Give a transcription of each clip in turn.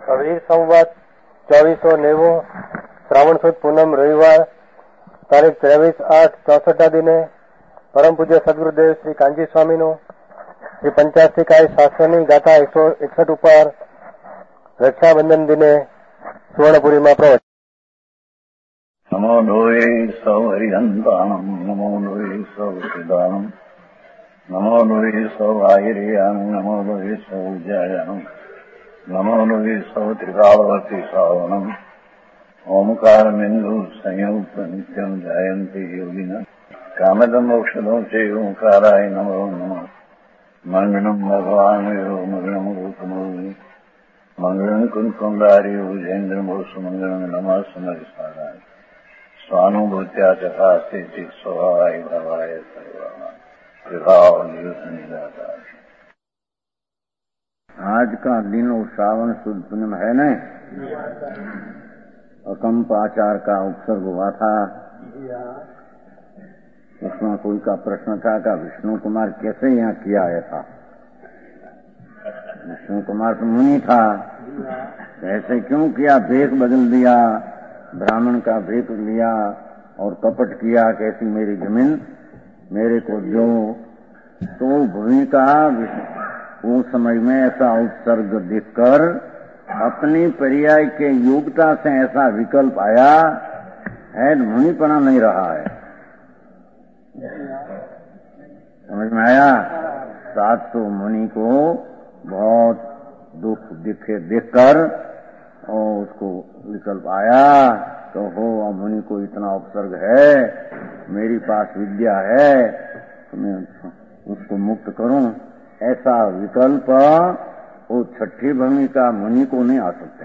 વીર સંવત 2490 શ્રાવણ સુદ પૂનમ રવિવાર તારીખ 23/8/64 દિને પરમ પૂજ્ય સદગુરુદેવ શ્રી કાંજી સ્વામીનો શ્રી પંચાસ્તિકાય શાસ્ત્રની ગાથા 161 ઉપર રક્ષાબંધન દિને સુવર્ણપુરીમાં પ્રવચન. નમો લોહે સૌ હરિહંતાણમ નમો લોહે સૌ સિદાનમ નમો લોહે સૌ આયર્યાનમ નમો લોહે સૌ જયાનમ નમો લોહે સૌ ત્રિકાળવતી સાવનમ ઓમકારમેન્દુ સંયુક્ત નિત્યમ જાયંતિ યોગિના કામદમ મોક્ષદો છે ઓંકારાય નમો નમઃ. મંગળમ ભગવાન મંગળમ રૂપમોહિ મંગળમ કુંકુંડારી ઉજેન્દ્રમો સુમંગળમ નમઃ સમરિસારાય स्वानुभूत्या तथा स्थिति स्वभावाय भवाय सर्वमा विभाव निजाता. आज का दिन वो श्रावण शुद्ध पूनम है न, अकंप आचार का उपसर्ग हुआ था. उसमें कोई का प्रश्न था कि विष्णु कुमार कैसे यहाँ किया आया था. विष्णु कुमार तो मुनि था, ऐसे क्यों किया, भेष बदल दिया, ब्राह्मण का भेष लिया और कपट किया, कैसी मेरी जमीन मेरे को जो. तो भूमि का उस समय में ऐसा उत्सर्ग देखकर अपनी पर्याय के योग्यता से ऐसा विकल्प आया है, मुनिपना नहीं रहा है. समझ में आया. 700 मुनि को बहुत दुख देखकर और उसको विकल्प आया तो हो मुनि को इतना उपसर्ग है, मेरी पास विद्या है तो मैं उसको मुक्त करूं. ऐसा विकल्प वो छठी भूमिका मुनि को नहीं आ सकते.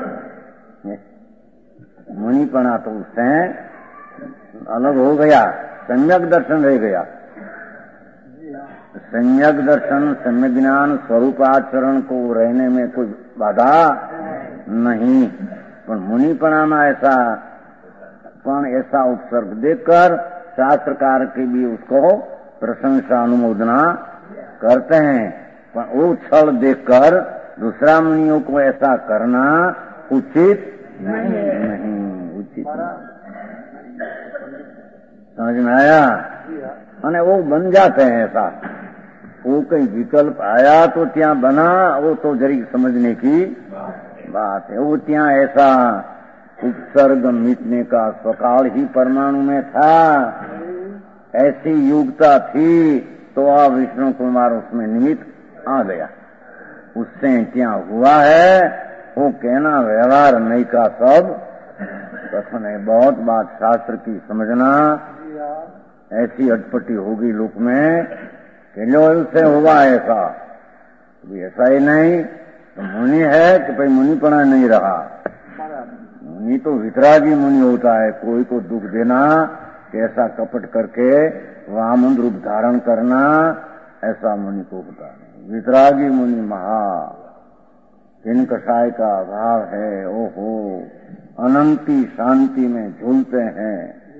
मुनिपना तो उससे अलग हो गया, सम्यक दर्शन रह गया. सम्यक दर्शन, सम्यक ज्ञान, स्वरूपाचरण को रहने में कोई बाधा नहीं, पर मुनिपना ऐसा उपसर्ग देखकर शास्त्रकार के भी उसको प्रशंसा अनुमोदना करते हैं. पर वो छल देखकर दूसरा मुनियों को ऐसा करना उचित नहीं, उचित नहीं. समझ में आया. અને वो बन जाते हैं ऐसा. वो कहीं विकल्प आया तो ત્યાં बना, वो तो जरी समझने की बात है. वो ત્યાં ऐसा उपसर्ग मिटने का स्वकाल ही परमाणु में था, ऐसी योग्यता थी तो आ विष्णु कुमार उसमें निमित्त आ गया. उससे क्या हुआ है वो कहना व्यवहार नहीं का सब कथन है. बहुत बात शास्त्र की समझना. ऐसी अटपटी होगी लोक में कि जो से हुआ ऐसा, ऐसा ही नहीं तो मुनि है कि भाई मुनिपना नहीं रहा. मुनि तो वितरागी मुनि होता है. कोई को दुख देना, कैसा कपट करके वामन रूप धारण करना, ऐसा मुनि को होता है. वितरागी मुनि महा जिन कषाय का अभाव है, ओहो अनंती शांति में झूलते हैं.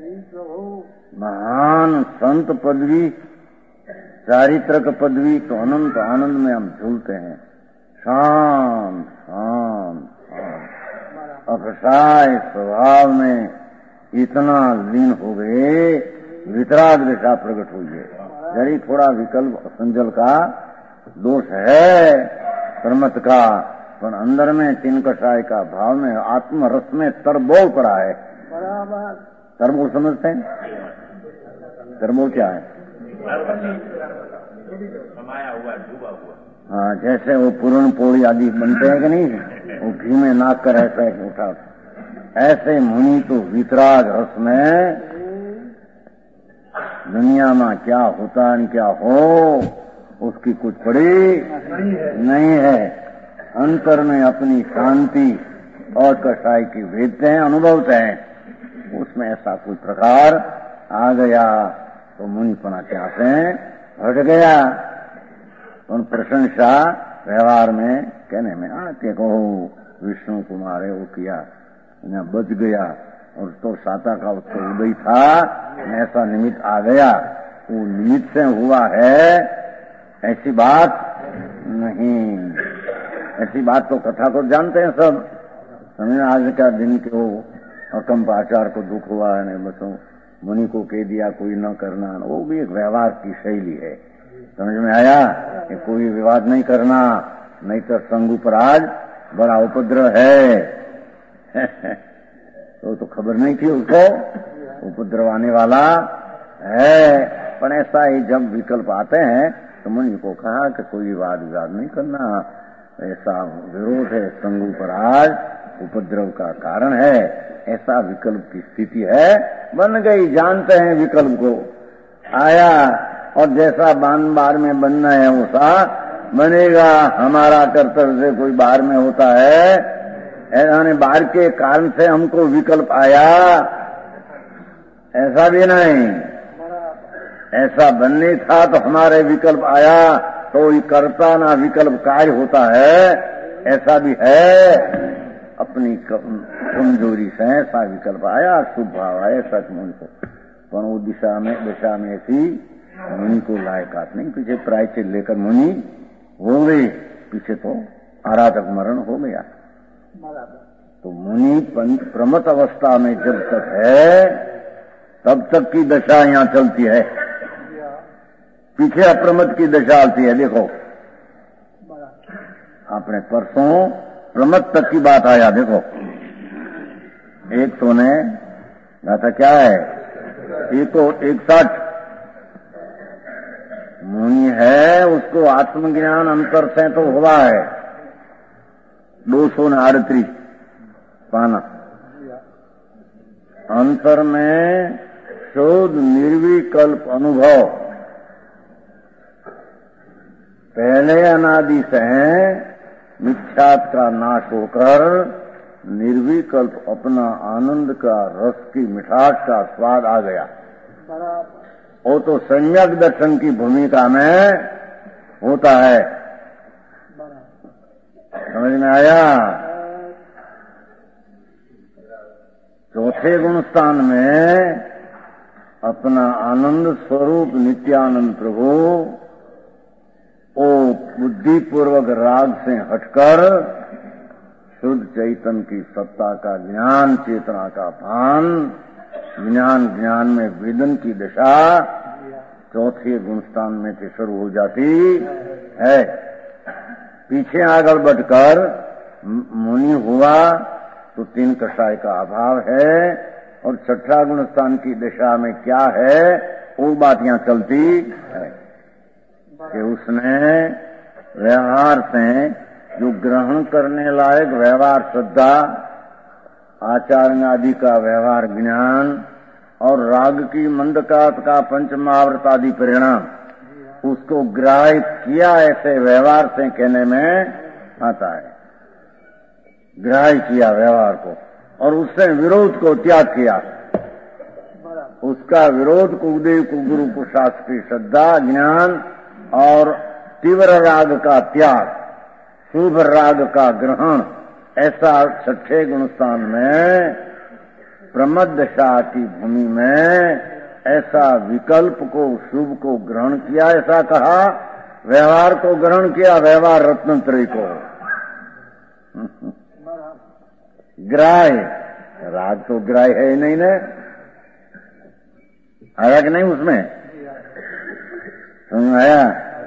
महान संत पदवी, चारित्रक पदवी तो अनंत आनंद में हम झूलते हैं. शांत शांत अकषाय स्वभाव में इतना लीन हो गए, वितराग दशा प्रकट हुई है. जरी थोड़ा विकल्प संजल का दोष है प्रमत का, पर अंदर में तीन कषाय का भाव में आत्मरस में तरबोल पड़ा है. तरबोल समझते हैं? तरबोल क्या है? हाँ, जैसे वो पूर्ण पोड़ी आदि बनते हैं कि नहीं, वो घी में नाक कर ऐसा उठा, ऐसे मुनि तो वितराग रस में दुनिया में क्या होता है क्या हो उसकी कुछ पड़ी नहीं है. अंतर में अपनी शांति और कषाय की भेदते हैं, अनुभवते हैं. उसमें ऐसा कोई प्रकार आ गया तो मुनिपना क्या से हट गया. उन प्रशंसा व्यवहार में कहने में आते को विष्णु कुमार है वो किया, बच गया. और तो साता का उसको उदय था, ऐसा निमित्त आ गया. वो निमित्त से हुआ है ऐसी बात नहीं. ऐसी बात तो कथा को जानते हैं सब। समझ आज का दिन के वो अकम्प आचार को दुख हुआ है, बस मुनि को कह दिया कोई न करना, वो भी एक व्यवहार की शैली है। समझ में आया कि कोई विवाद नहीं करना, नहीं तो संगु पर आज बड़ा उपद्रव है। तो खबर नहीं थी उसको, उपद्रव आने वाला है। पर ऐसा ही जब विकल्प आते हैं तो मुनि को कहा कि कोई विवाद नहीं करना, ऐसा विरोध है, संगु पर आज उपद्रव का कारण है, ऐसा विकल्प की स्थिति है। बन गई, जानते हैं विकल्प को, आया और जैसा बार में बनना है वैसा बनेगा। हमारा कर्तव्य से कोई बाहर में होता है, यानी बाहर के कारण से हमको विकल्प आया, ऐसा भी नहीं। ऐसा बनने था तो हमारे विकल्प आया, तो कर्ता ना विकल्प कार्य होता है, ऐसा भी है। अपनी कमजोरी से ऐसा विकल्प आया, शुभ भाव आया सचमुच को, पर वो दिशा में ऐसी मुनि को लायकात नहीं। पीछे प्रायश्चित लेकर मुनि हो गए, पीछे तो आराधक मरण हो गया। तो मुनि प्रमत अवस्था में जब तक है तब तक की दशा यहाँ चलती है, पीछे अप्रमत की दशा आती है। देखो आपने परसों प्रमत तक की बात आया, देखो एक तो ने था क्या है, एक तो 61 मुनि है, उसको आत्मज्ञान अंतर से तो हुआ है 238 पाना। अंतर में शोध निर्विकल्प अनुभव पहले अनादि से मिथ्यात का नाश होकर निर्विकल्प अपना आनंद का रस की मिठास का स्वाद आ गया। वो तो सम्यक दर्शन की भूमिका में होता है। समझ में आया? चौथे गुण स्थान में अपना आनंद स्वरूप नित्यानंद प्रभु ओ बुद्धि पूर्वक राग से हटकर शुद्ध चैतन्य की सत्ता का ज्ञान, चेतना का भान, ज्ञान में वेदन की दशा चौथे गुणस्थान में से शुरू हो जाती है। पीछे आगे बढ़कर मुनि हुआ तो 3 कषाय का अभाव है, और छठा गुणस्थान की दशा में क्या है वो बात यहाँ चलती है कि उसने व्यवहार से जो ग्रहण करने लायक व्यवहार श्रद्धा, आचार्य आदि का व्यवहार ज्ञान और राग की मंदकात का पंचमावृत आदि परिणाम, उसको ग्राह्य किया ऐसे व्यवहार से कहने में आता है। ग्राह्य किया व्यवहार को और उससे विरोध को त्याग किया। उसका विरोध कुलदेव को गुरु को शास्त्र की श्रद्धा, ज्ञान और तीव्र राग का त्याग, शुभ राग का ग्रहण, ऐसा छठे गुणस्थान में प्रमद दशा की भूमि में ऐसा विकल्प को, शुभ को ग्रहण किया, ऐसा कहा। व्यवहार को ग्रहण किया, व्यवहार रत्नत्रय को। ग्राह्य, राग तो ग्राह्य है ही नहीं ना, आया कि नहीं उसमें? समझ आया?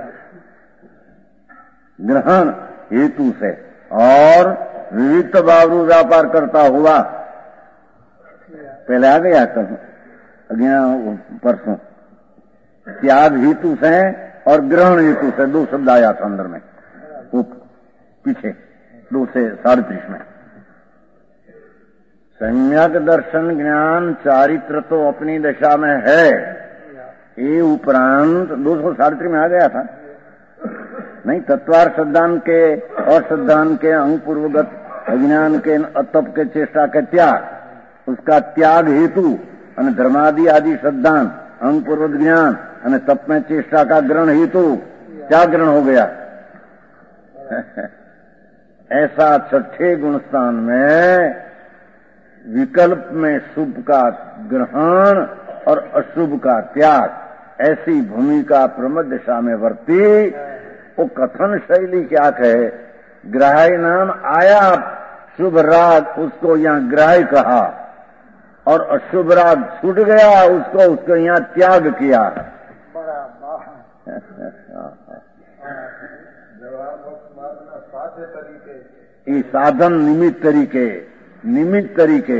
ग्रहण हेतु से और विविध बावरू व्यापार करता हुआ, पहले आ गया कल अज्ञा परसों, त्याग हेतु से और ग्रहण हेतु से 2 शब्द आया था अंदर में, वो पीछे 2 से 37 में। सम्यक दर्शन ज्ञान चारित्र तो अपनी दशा में है, ये उपरांत 237 में आ गया था नहीं। तत्वार श्रद्धान के और श्रद्धान के अंग पूर्वगत अज्ञान के अतप के चेष्टा के त्याग, उसका त्याग हेतु અને धर्मादि आदि श्रद्धान अंग पूर्वक ज्ञान અને तप में चेष्टा का ग्रहण हेतु क्या ग्रहण हो गया। ऐसा छठे गुणस्थान में विकल्प में शुभ का ग्रहण और अशुभ का त्याग, ऐसी भूमिका प्रमद दशा में वर्ती। वो कथन शैली क्या कहे, ग्राही नाम आया शुभ राग, उसको यहाँ ग्राही कहा, और अशुभ राग छूट गया, उसको यहाँ त्याग किया। ये साधन निमित्त तरीके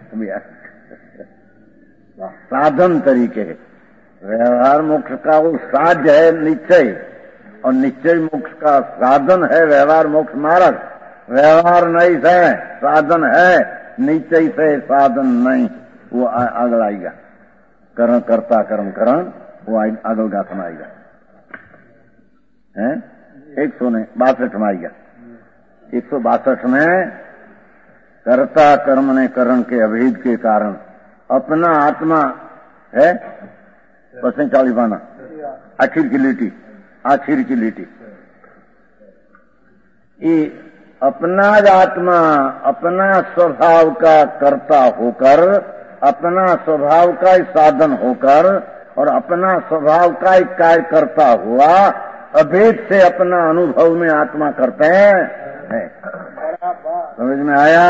साधन तरीके। व्यवहार मोक्ष का वो साध्य है निश्चय, और निश्चय मोक्ष का साधन है व्यवहार मोक्ष मार्ग। व्यवहार नहीं है साधन है, निश्चय से साधन नहीं। वो आगल आएगा, करण करता कर्म करण, वो आगल गाथा में आएगा है 162 में आएगा। 162 में कर्ता कर्म ने करण के अभेद के कारण अपना आत्मा है, बसें 40 पाना आखिर की लिटी ये अपना आत्मा अपना स्वभाव का कर्ता होकर, अपना स्वभाव का साधन होकर, और अपना स्वभाव का एक कार्य करता हुआ अभेद से अपना अनुभव में आत्मा करते हैं। समझ में आया?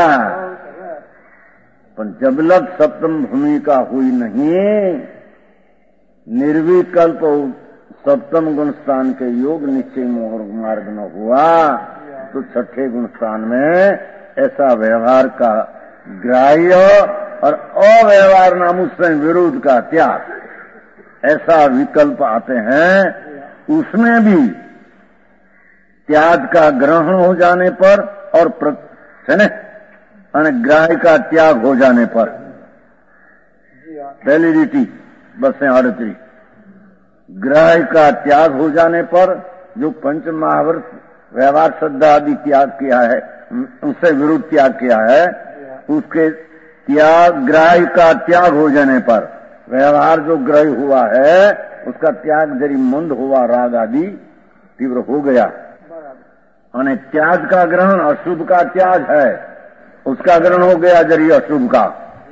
पर जबलक सप्तम भूमिका हुई नहीं, निर्विकल्प सप्तम गुण स्थान के योग निश्चय मार्ग न हुआ, तो छठे गुण स्थान में ऐसा व्यवहार का ग्राह्य और अव्यवहार नाम उससे विरोध का त्याग, ऐसा विकल्प आते हैं। उसमें भी त्याग का ग्रहण हो जाने पर और ग्राह्य का त्याग हो जाने पर, पहली रीति बसें 38, ग्राह्य का त्याग हो जाने पर जो पंच महावर्त व्यवहार श्रद्धा आदि त्याग किया है, उससे विरुद्ध त्याग किया है, उसके त्याग ग्राह्य का त्याग हो जाने पर व्यवहार जो ग्रह्य हुआ है उसका त्याग जरी मंद हुआ, राग आदि तीव्र हो गया। और त्याग का ग्रहण अशुभ का त्याग है, उसका ग्रहण हो गया जरी अशुभ का।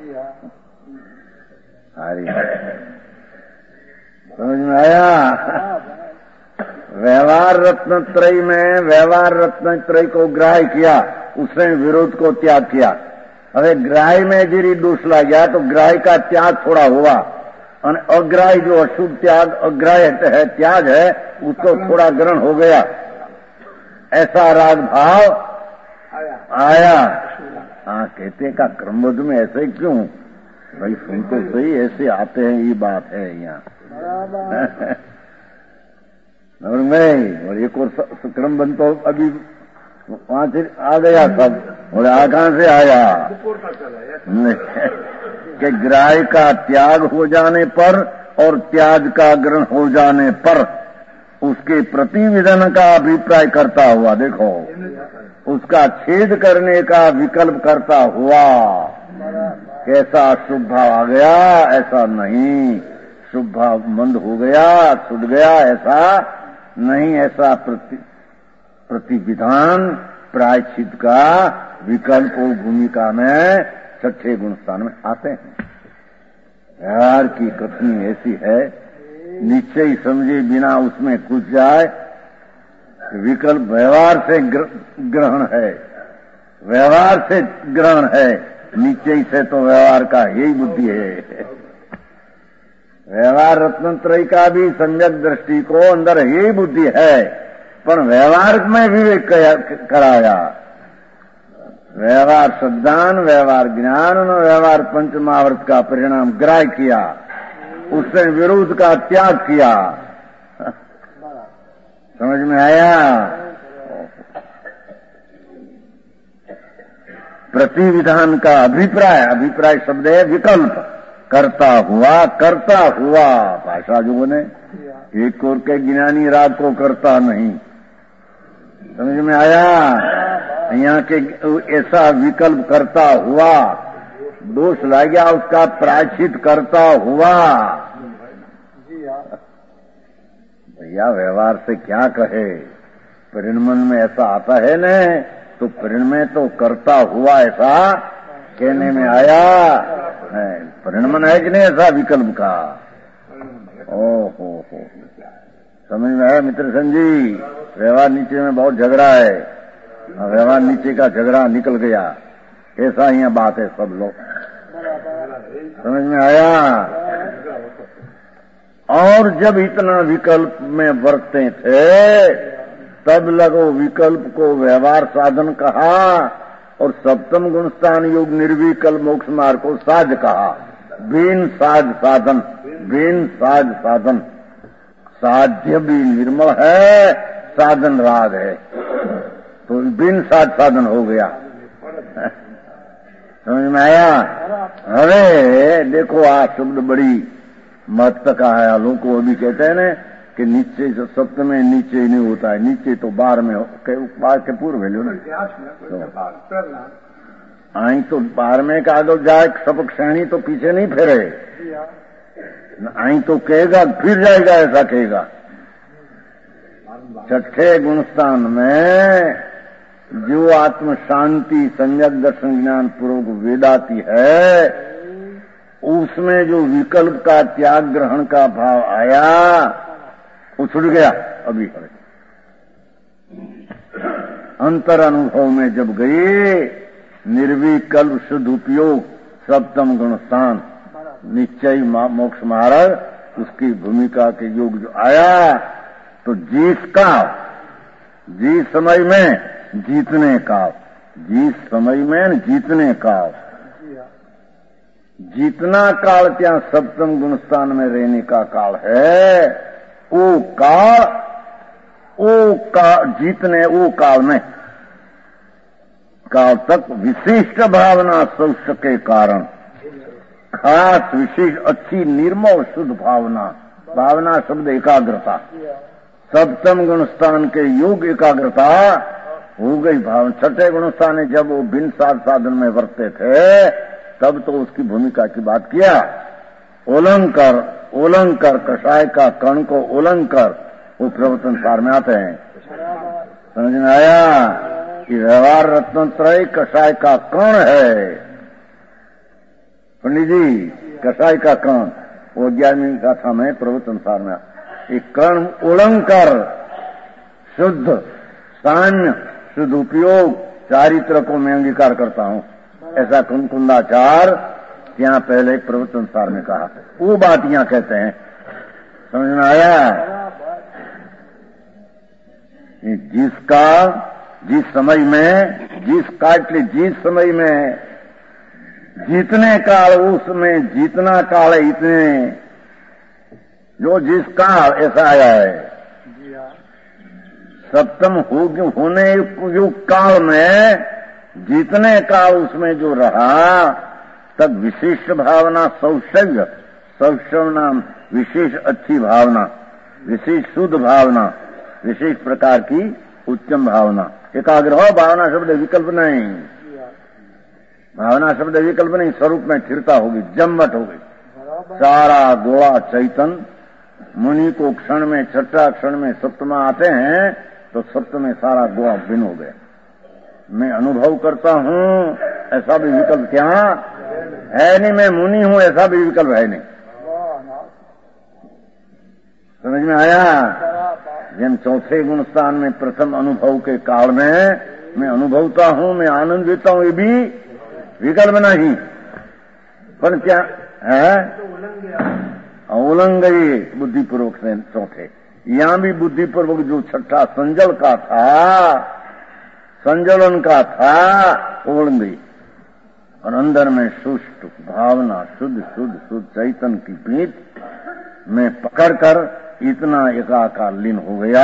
समझ में आया? व्यवहार रत्न त्रय में व्यवहार रत्न त्रय को ग्राह्य किया, उसने विरोध को त्याग किया। હવે ग्राह्य में जरी दोष लग गया तो ग्राह्य का त्याग थोड़ा हुआ, और अग्राह्य जो अशुभ त्याग अग्राह्य है त्याग है, उसको थोड़ा ग्रहण हो गया। ऐसा राग भाव आया। हाँ, कहते का क्रमबद्ध में ऐसे क्यों भाई? सुन तो सही, ऐसे आते हैं, ये बात है यहाँ। और एक और क्रमबद्ध तो अभी वहां से आ गया सब, और कहां से आया कि ग्राह्य का त्याग हो जाने पर और त्याग का ग्रहण हो जाने पर उसके प्रतिविधान का अभिप्राय करता हुआ, देखो उसका छेद करने का विकल्प करता हुआ, कैसा शुभ भाव आ गया? ऐसा नहीं, शुभ भाव मंद हो गया, छूट गया, ऐसा नहीं। ऐसा प्रतिविधान प्रायश्चित का विकल्प भूमिका में छठे गुण स्थान में आते हैं। व्यवहार की कथनी ऐसी है, निश्चय समझे बिना उसमें घुस जाए, विकल्प व्यवहार से ग्रहण है, व्यवहार से ग्रहण है, निश्चय से तो व्यवहार का यही बुद्धि है। व्यवहार रत्नत्रय का भी सम्यक दृष्टि को अंदर यही बुद्धि है, पर व्यवहार में विवेक कराया। व्यवहार श्रद्धान, व्यवहार ज्ञान और व्यवहार पंचमावर्त का परिणाम ग्राह्य किया, उससे विरोध का त्याग किया। समझ में आया? प्रतिविधान का अभिप्राय शब्द है विकल्प, करता हुआ भाषा जो ने एक और के ज्ञानी राग को करता नहीं। समझ में आया? यहाँ के ऐसा विकल्प करता हुआ, दोष लग गया उसका प्रायश्चित करता हुआ। भैया व्यवहार से क्या कहे, परिणमन में ऐसा आता है न, तो परिणमय तो करता हुआ ऐसा कहने में आया है। परिणमन है कि नहीं ऐसा विकल्प का? ओहो, समझ में आया मित्र संजी? व्यवहार नीचे में बहुत झगड़ा है, व्यवहार नीचे का झगड़ा निकल गया, ऐसा ही बात है सब लोग। समझ में आया? और जब इतना विकल्प में बरतते थे तब लगो विकल्प को व्यवहार साधन कहा और सप्तम गुणस्थान योग निर्विकल्प मोक्ष मार्ग को साध कहा। बिन साध साधन, बिन साध साधन। साध्य भी निर्मल है, साधन राग है, तो बिन साध साधन हो गया। समझ में आया? अरे देखो आ शब्द बड़ी महत्व का है। लोग को अभी कहते हैं ना कि नीचे जो सप्त में नीचे नहीं होता है, नीचे तो बाहर में बाहर के पूर्व वैल्यू ना आई तो बाहर में का आगे जाए सबक श्रेणी तो पीछे नहीं फेरे, आई तो कहेगा फिर जाएगा, ऐसा कहेगा। छठे गुणस्थान में जो आत्म शांति सम्यक दर्शन ज्ञान पूर्वक वेदाती है, उसमें जो विकल्प का त्याग ग्रहण का भाव आया वो छूट गया। अभी अंतर अनुभव में जब गए निर्विकल्प शुद्ध उपयोग सप्तम गुणस्थान निश्चय मोक्ष मार्ग, उसकी भूमिका के योग जो आया तो जिस समय में जीतने का, जिस समय में जीतने का, जितना काल क्या सप्तम गुणस्थान में रहने का काल है, वो काल जीतने वो काल में काल तक विशिष्ट भावना सौष्य के कारण खास विशेष अच्छी निर्मल शुद्ध भावना, भावना शब्द एकाग्रता, सप्तम गुणस्थान के योग एकाग्रता हो गई। भावना छठे गुणस्थान ने जब वो बिन साध साधन में वर्ते थे तब तो उसकी भूमिका की बात किया। ओलंकर कषाय का कण को ओलंकर वो प्रवर्तन सार में आते हैं। समझ में आया कि व्यवहार रत्नत्रय कषाय का कण है। पंडित जी कषाय का कण वो 11वीं गाथा में प्रवर्तन सार में एक कण ओलंकर शुद्ध सान्य शुद्ध उपयोग चारित्र को मैं अंगीकार करता हूं, ऐसा कुंकुंदाचार यहाँ पहले प्रवर्तन सार में कहा। वो बात यहाँ कहते हैं। समझ में आया? जिसका जिस समय में जिस समय में जीतने काल, उसमें जीतना काल है, इतने जो जिस काल ऐसा आया है सप्तम होने युग काल में जीतने काल उसमें जो रहा तब विशिष्ट भावना सौशव्य नाम विशेष अच्छी भावना, विशेष शुद्ध भावना, विशेष प्रकार की उत्तम भावना। एकाग्र हो, भावना शब्द विकल्प नहीं, भावना शब्द विकल्प नहीं, स्वरूप में स्थिरता होगी, जम्मट होगी। सारा गोवा चैतन मुनि को क्षण में छठा क्षण में सप्तमा आते हैं तो सप्तम सारा गोवा भिन्न हो गया। मैं अनुभव करता हूं ऐसा भी विकल्प क्या है नहीं, मैं मुनि हूं ऐसा भी विकल्प है नहीं। समझ में आया? जब चौथे गुणस्थान में प्रथम अनुभव के काल में मैं अनुभवता हूं, मैं आनंद लेता हूं, ये भी विकल्प नहीं। पर क्या है? उलंग गई बुद्धिपूर्वक से चौथे। यहां भी बुद्धिपूर्वक जो छठा संजल का था, संजलन का था, उलंग गई और अंदर में सुष्ट भावना शुद्ध शुद्ध शुद्ध चैतन की पीठ में पकड़कर इतना एकाकार लीन हो गया।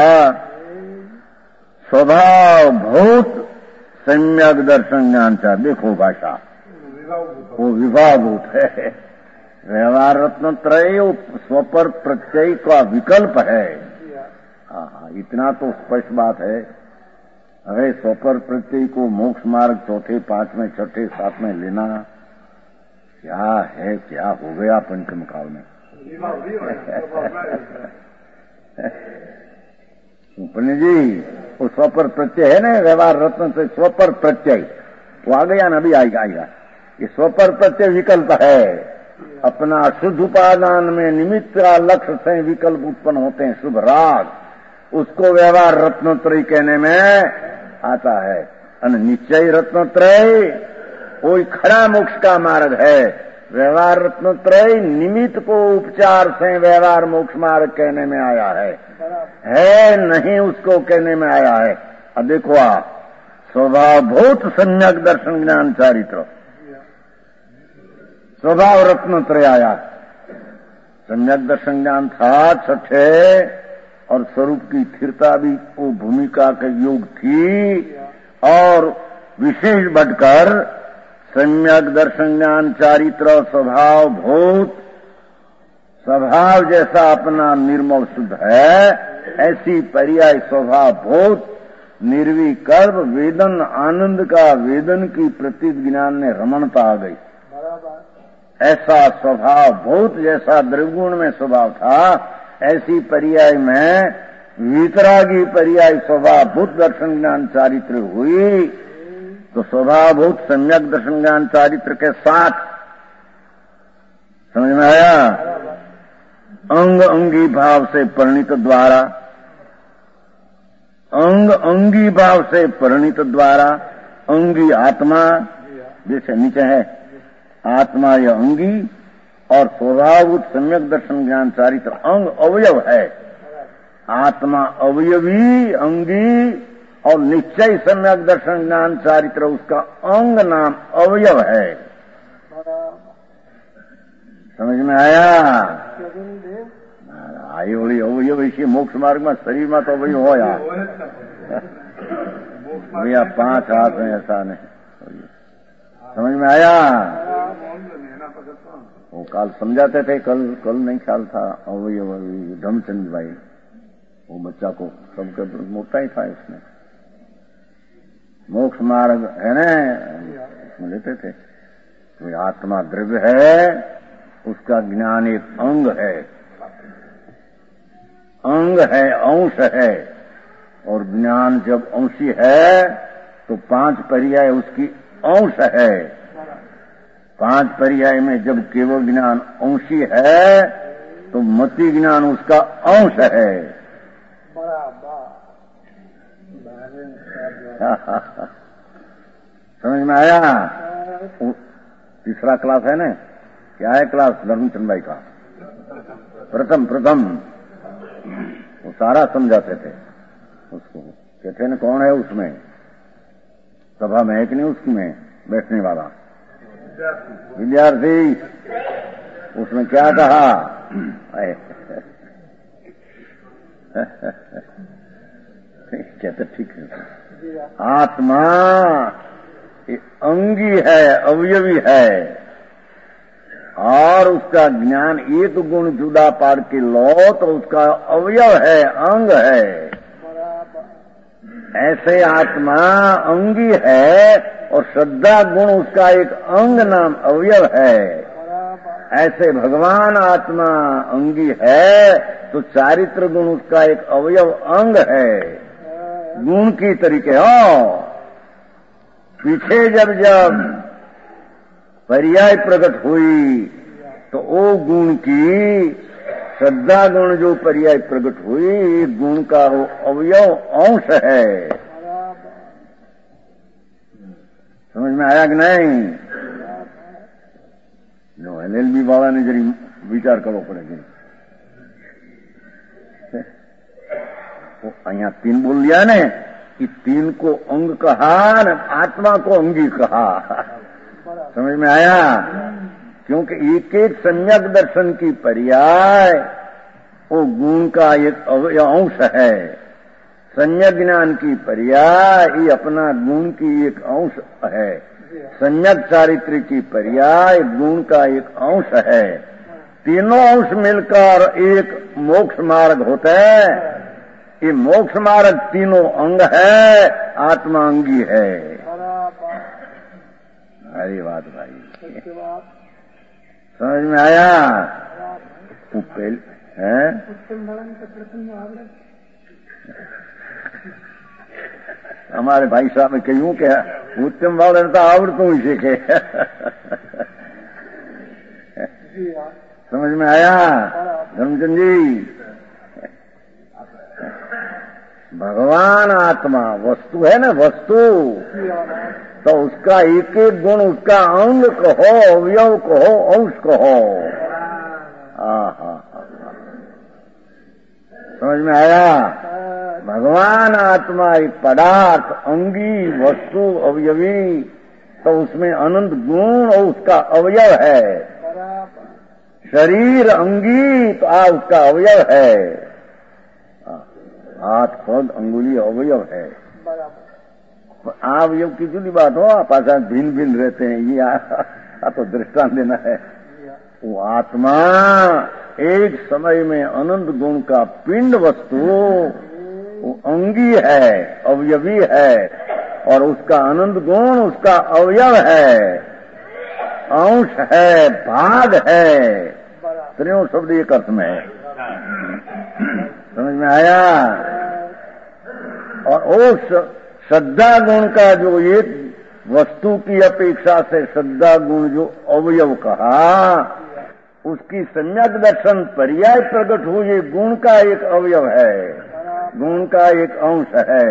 स्वभाव भूत सम्यक दर्शन ज्ञान चाह, देखो भाषा वो विभाभूत है। व्यवहार रत्न त्रय स्वपर प्रत्यय का विकल्प है। हाँ, इतना तो स्पष्ट बात है। अरे स्वपर प्रत्यय को मोक्ष मार्ग चौथे पांचवें छठे सातवें लेना क्या है, क्या हो गया पंचम काल में। पंडित जी वो स्वपर प्रत्यय है ना, व्यवहार रत्न से स्वपर प्रत्यय वो आ गया ना, अभी आएगा। ये स्वपर प्रत्यय विकल्प है। अपना शुद्ध उपादान में निमित्त लक्ष्य से विकल्प उत्पन्न होते हैं, शुभ राग, उसको व्यवहार रत्नत्रयी कहने में आता है। અને નિશ્ચય રત્નत्रय वो खड़ा मोक्ष का मार्ग है। व्यवहार रत्नत्रय निमित्त को उपचार से व्यवहार मोक्ष मार्ग कहने में आया है नहीं उसको कहने में आया है। अब देखो आप स्वभाव भूत सम्यक दर्शन ज्ञान चारित्र स्वभाव रत्नत्रय आया। सम्यक दर्शन ज्ञान था छठे और स्वरूप की स्थिरता भी वो भूमिका के योग थी और विशेष बढ़कर सम्यक दर्शन ज्ञान चारित्र स्वभाव भूत स्वभाव जैसा अपना निर्मल शुद्ध है ऐसी पर्याय स्वभाव भूत निर्विकल्प वेदन आनंद का वेदन की प्रतीत ज्ञान में रमणता आ गई। ऐसा स्वभाव भूत जैसा द्रव्यगुण में स्वभाव था ऐसी पर्याय में वितरागी पर्याय स्वभाव भूत दर्शन ज्ञान चारित्र हुई। तो स्वभाव भूत सम्यक दर्शन ज्ञान चारित्र के साथ समझ में आया अंग अंगी भाव से परिणित द्वारा अंग अंगी भाव से परिणित द्वारा अंगी आत्मा जैसे नीचे है आत्मा या अंगी और स्वभावभूत सम्यक दर्शन ज्ञान चारित्र अंग अवयव है। आत्मा अवयवी अंगी और निश्चय सम्यक दर्शन ज्ञान चारित्र उसका अंग नाम अवयव है। समझ में आया आयोली अवयव इसी मोक्ष मार्ग में शरीर में तो अवयव हो यार भैया 5 हाथ में ऐसा नहीं। समझ में आया वो काल समझाते थे कल नहीं ख्याल था अवयव धमचंद भाई वो बच्चा को सबका मोटा ही था इसमें मोक्ष मार्ग है ना इसमें लेते थे तो आत्मा द्रव्य है उसका ज्ञान एक अंग है अंश है और ज्ञान जब अंशी है तो 5 पर्याय उसकी अंश है। 5 पर्याय में जब केवल ज्ञान अंशी है तो मति ज्ञान उसका अंश है। समझ में आया तीसरा क्लास है ना क्या है क्लास धर्मचंद भाई का प्रथम वो सारा समझाते थे उसको कहते न कौन है उसमें सभा में है कि नहीं उसकी में बैठने वाला विद्यार्थी उसमें क्या कहा कहते ठीक है आत्मा अंगी है अवयवी है और उसका ज्ञान एक गुण जुदा पाड़ के लो तो उसका अवयव है अंग है। ऐसे आत्मा अंगी है और श्रद्धा गुण उसका एक अंग नाम अवयव है। ऐसे भगवान आत्मा अंगी है तो चारित्र गुण उसका एक अवयव अंग है। गुण की तरीके हो पीछे जब पर्याय प्रकट हुई तो वो गुण की श्रद्धा गुण जो पर्याय प्रकट हुई गुण का वो अवयव अंश है। समझ में आया कि नहीं जो एलएलबी वाला ने जरी विचार करવો પડે तो अहियां 3 बोल लिया ने कि 3 को अंग कहा न आत्मा को अंगी कहा। समझ में आया क्योंकि एक एक सम्यक दर्शन की पर्याय वो गुण का एक अंश है। सम्यक ज्ञान की पर्याय ये अपना गुण की एक अंश है। सम्यक चारित्र की पर्याय गुण का एक अंश है। तीनों अंश मिलकर एक मोक्ष मार्ग होता है। ये मोक्ष मार्ग तीनों अंग है आत्मा अंगी है। अरे बात भाई समझ में आया है हमारे भाई साहब ने कहूं कि उत्तम वाले तो आवड़तू ही सीखे समझ में आया धर्मचंद जी भगवान आत्मा वस्तु है ना, वस्तु, तो उसका एक एक गुण, उसका अंग कहो, अवयव कहो, अंश कहो। समझ में आया? भगवान आत्मा एक पदार्थ, अंगी, वस्तु, अवयवी, तो उसमें अनंत गुण और उसका अवयव है। शरीर अंगी तो उसका अवयव है। हाथ, पग, अंगुली अवयव है। अवयव की जुदी बात हो, आप आसान भिन्न भिन्न रहते हैं, ये तो दृष्टांत देना है। वो आत्मा एक समय में अनंत गुण का पिंड वस्तु, वो अंगी है, अवयवी है, और उसका अनंत गुण उसका अवयव है, अंश है, भाग है। त्रियों शब्द एक अर्थ में है। समझ में आया? और उस श्रद्धा गुण का जो एक वस्तु की अपेक्षा से श्रद्धा गुण जो अवयव कहा, उसकी सम्यक दर्शन पर्याय प्रकट हुए गुण का एक अवयव है, गुण का एक अंश है।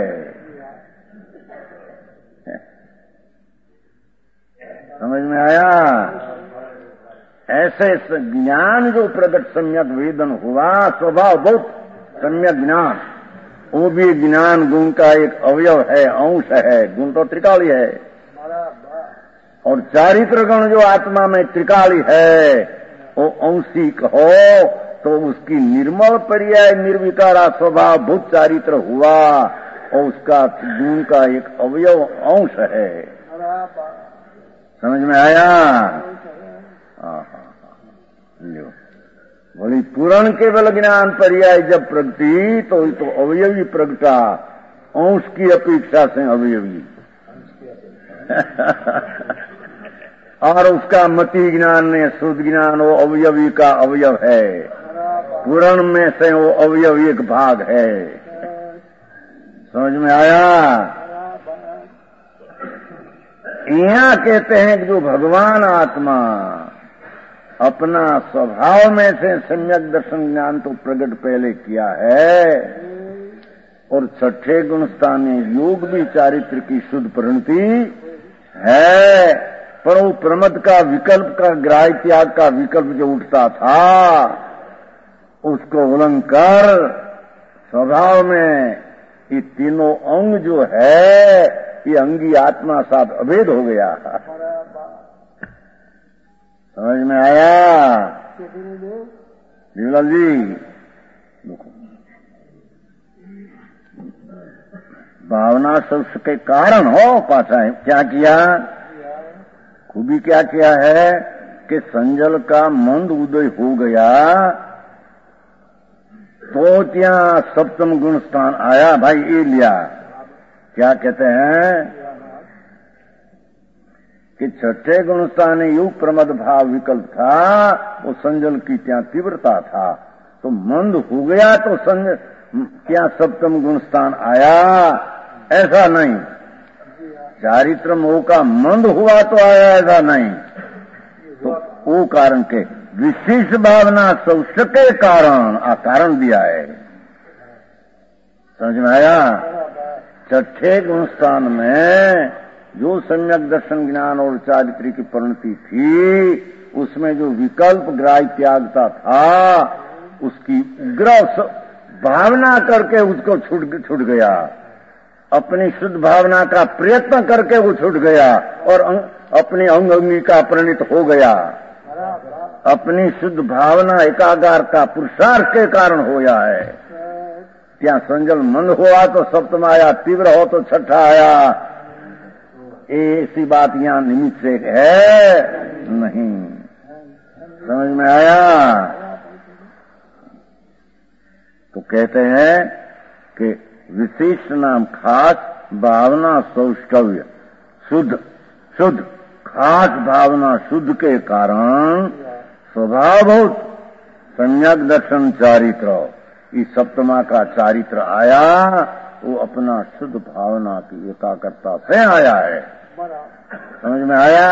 समझ में आया? ऐसे ज्ञान जो प्रकट सम्यक वेदन हुआ, स्वभाव बहुत सम्यक ज्ञान, वो भी ज्ञान गुण का एक अवयव है, अंश है। गुण तो त्रिकाली है, और चारित्र गुण जो आत्मा में त्रिकाली है, वो अंशी कहो तो उसकी निर्मल पर्याय निर्विकारा स्वभाव भूत चारित्र हुआ, और उसका गुण का एक अवयव अंश है। समझ में आया? लो, बोली पूर्ण केवल ज्ञान पर्याय जब प्रगति, तो अवयवी प्रगटा, अंश की अपेक्षा से अवयवी। और उसका मति ज्ञान में शुद्ध ज्ञान वो अवयवी का अवयव है, पूर्ण में से वो अवयव एक भाग है। समझ में आया? यहाँ कहते हैं कि जो भगवान आत्मा अपना स्वभाव में से सम्यक दर्शन ज्ञान तो प्रकट पहले किया है, और छठे गुण स्थानीय योग भी चारित्र की शुद्ध परिणति है, पर वो प्रमद का विकल्प का ग्राह्य त्याग का विकल्प जो उठता था, उसको उल्लंघन कर स्वभाव में ये तीनों अंग जो है, ये अंगी आत्मा साथ अभेद हो गया। समझ में आया? जीवलाल जी, भावना सब के कारण हो पाता है। क्या किया? खूबी क्या किया है कि संजल का मंद उदय हो गया, तो क्या सप्तम गुण स्थान आया। भाई ये लिया, क्या कहते हैं कि छठे गुण स्थान युग प्रमद भाव विकल्प था, वो संजल की क्या तीव्रता था, तो मंद हो गया तो क्या सप्तम गुण स्थान आया, ऐसा नहीं। चारित्र मोह का मंद हुआ तो आया, ऐसा नहीं। तो वो कारण के विशेष भावना सौष के कारण कारण दिया है। समझ में आया? छठे गुण स्थान में जो सम्यक दर्शन ज्ञान और चारित्री की परिणति थी, उसमें जो विकल्प ग्राह्य त्यागता था, उसकी उग्र भावना करके उसको छूट गया। अपनी शुद्ध भावना का प्रयत्न करके वो छूट गया, और अपनी अंगी का परिणित हो गया। अपनी शुद्ध भावना एकागार का पुरुषार्थ के कारण होया है। क्या संजल मंद हुआ तो सप्तम आया, तीव्र हो तो छठा आया, ऐसी बात यहाँ निमित्त से है नहीं। समझ में आया? तो कहते हैं कि विशेष नाम खास भावना सौष्ठव्य, शुद्ध खास भावना शुद्ध के कारण स्वभावभूत सम्यक दर्शन चारित्र, इस सप्तमा का चारित्र आया, वो अपना शुद्ध भावना की एकाग्रता से आया है। समझ में आया?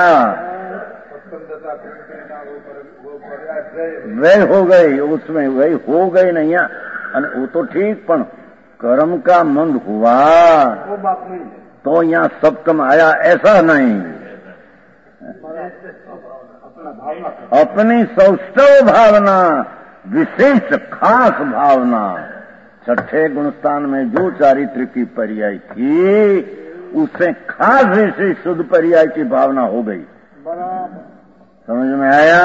वही हो गई, उसमें वही हो गई नहीं। वो तो ठीक, पण कर्म का मंद हुआ वो बात नहीं है। तो यहाँ सप्तम आया, ऐसा नहीं। अपनी सौष्ठव भावना, विशेष खास भावना, छठे गुणस्थान में जो चारित्र की पर्याय थी उससे खास विशेष शुद्ध पर्याय की भावना हो गई। समझ में आया?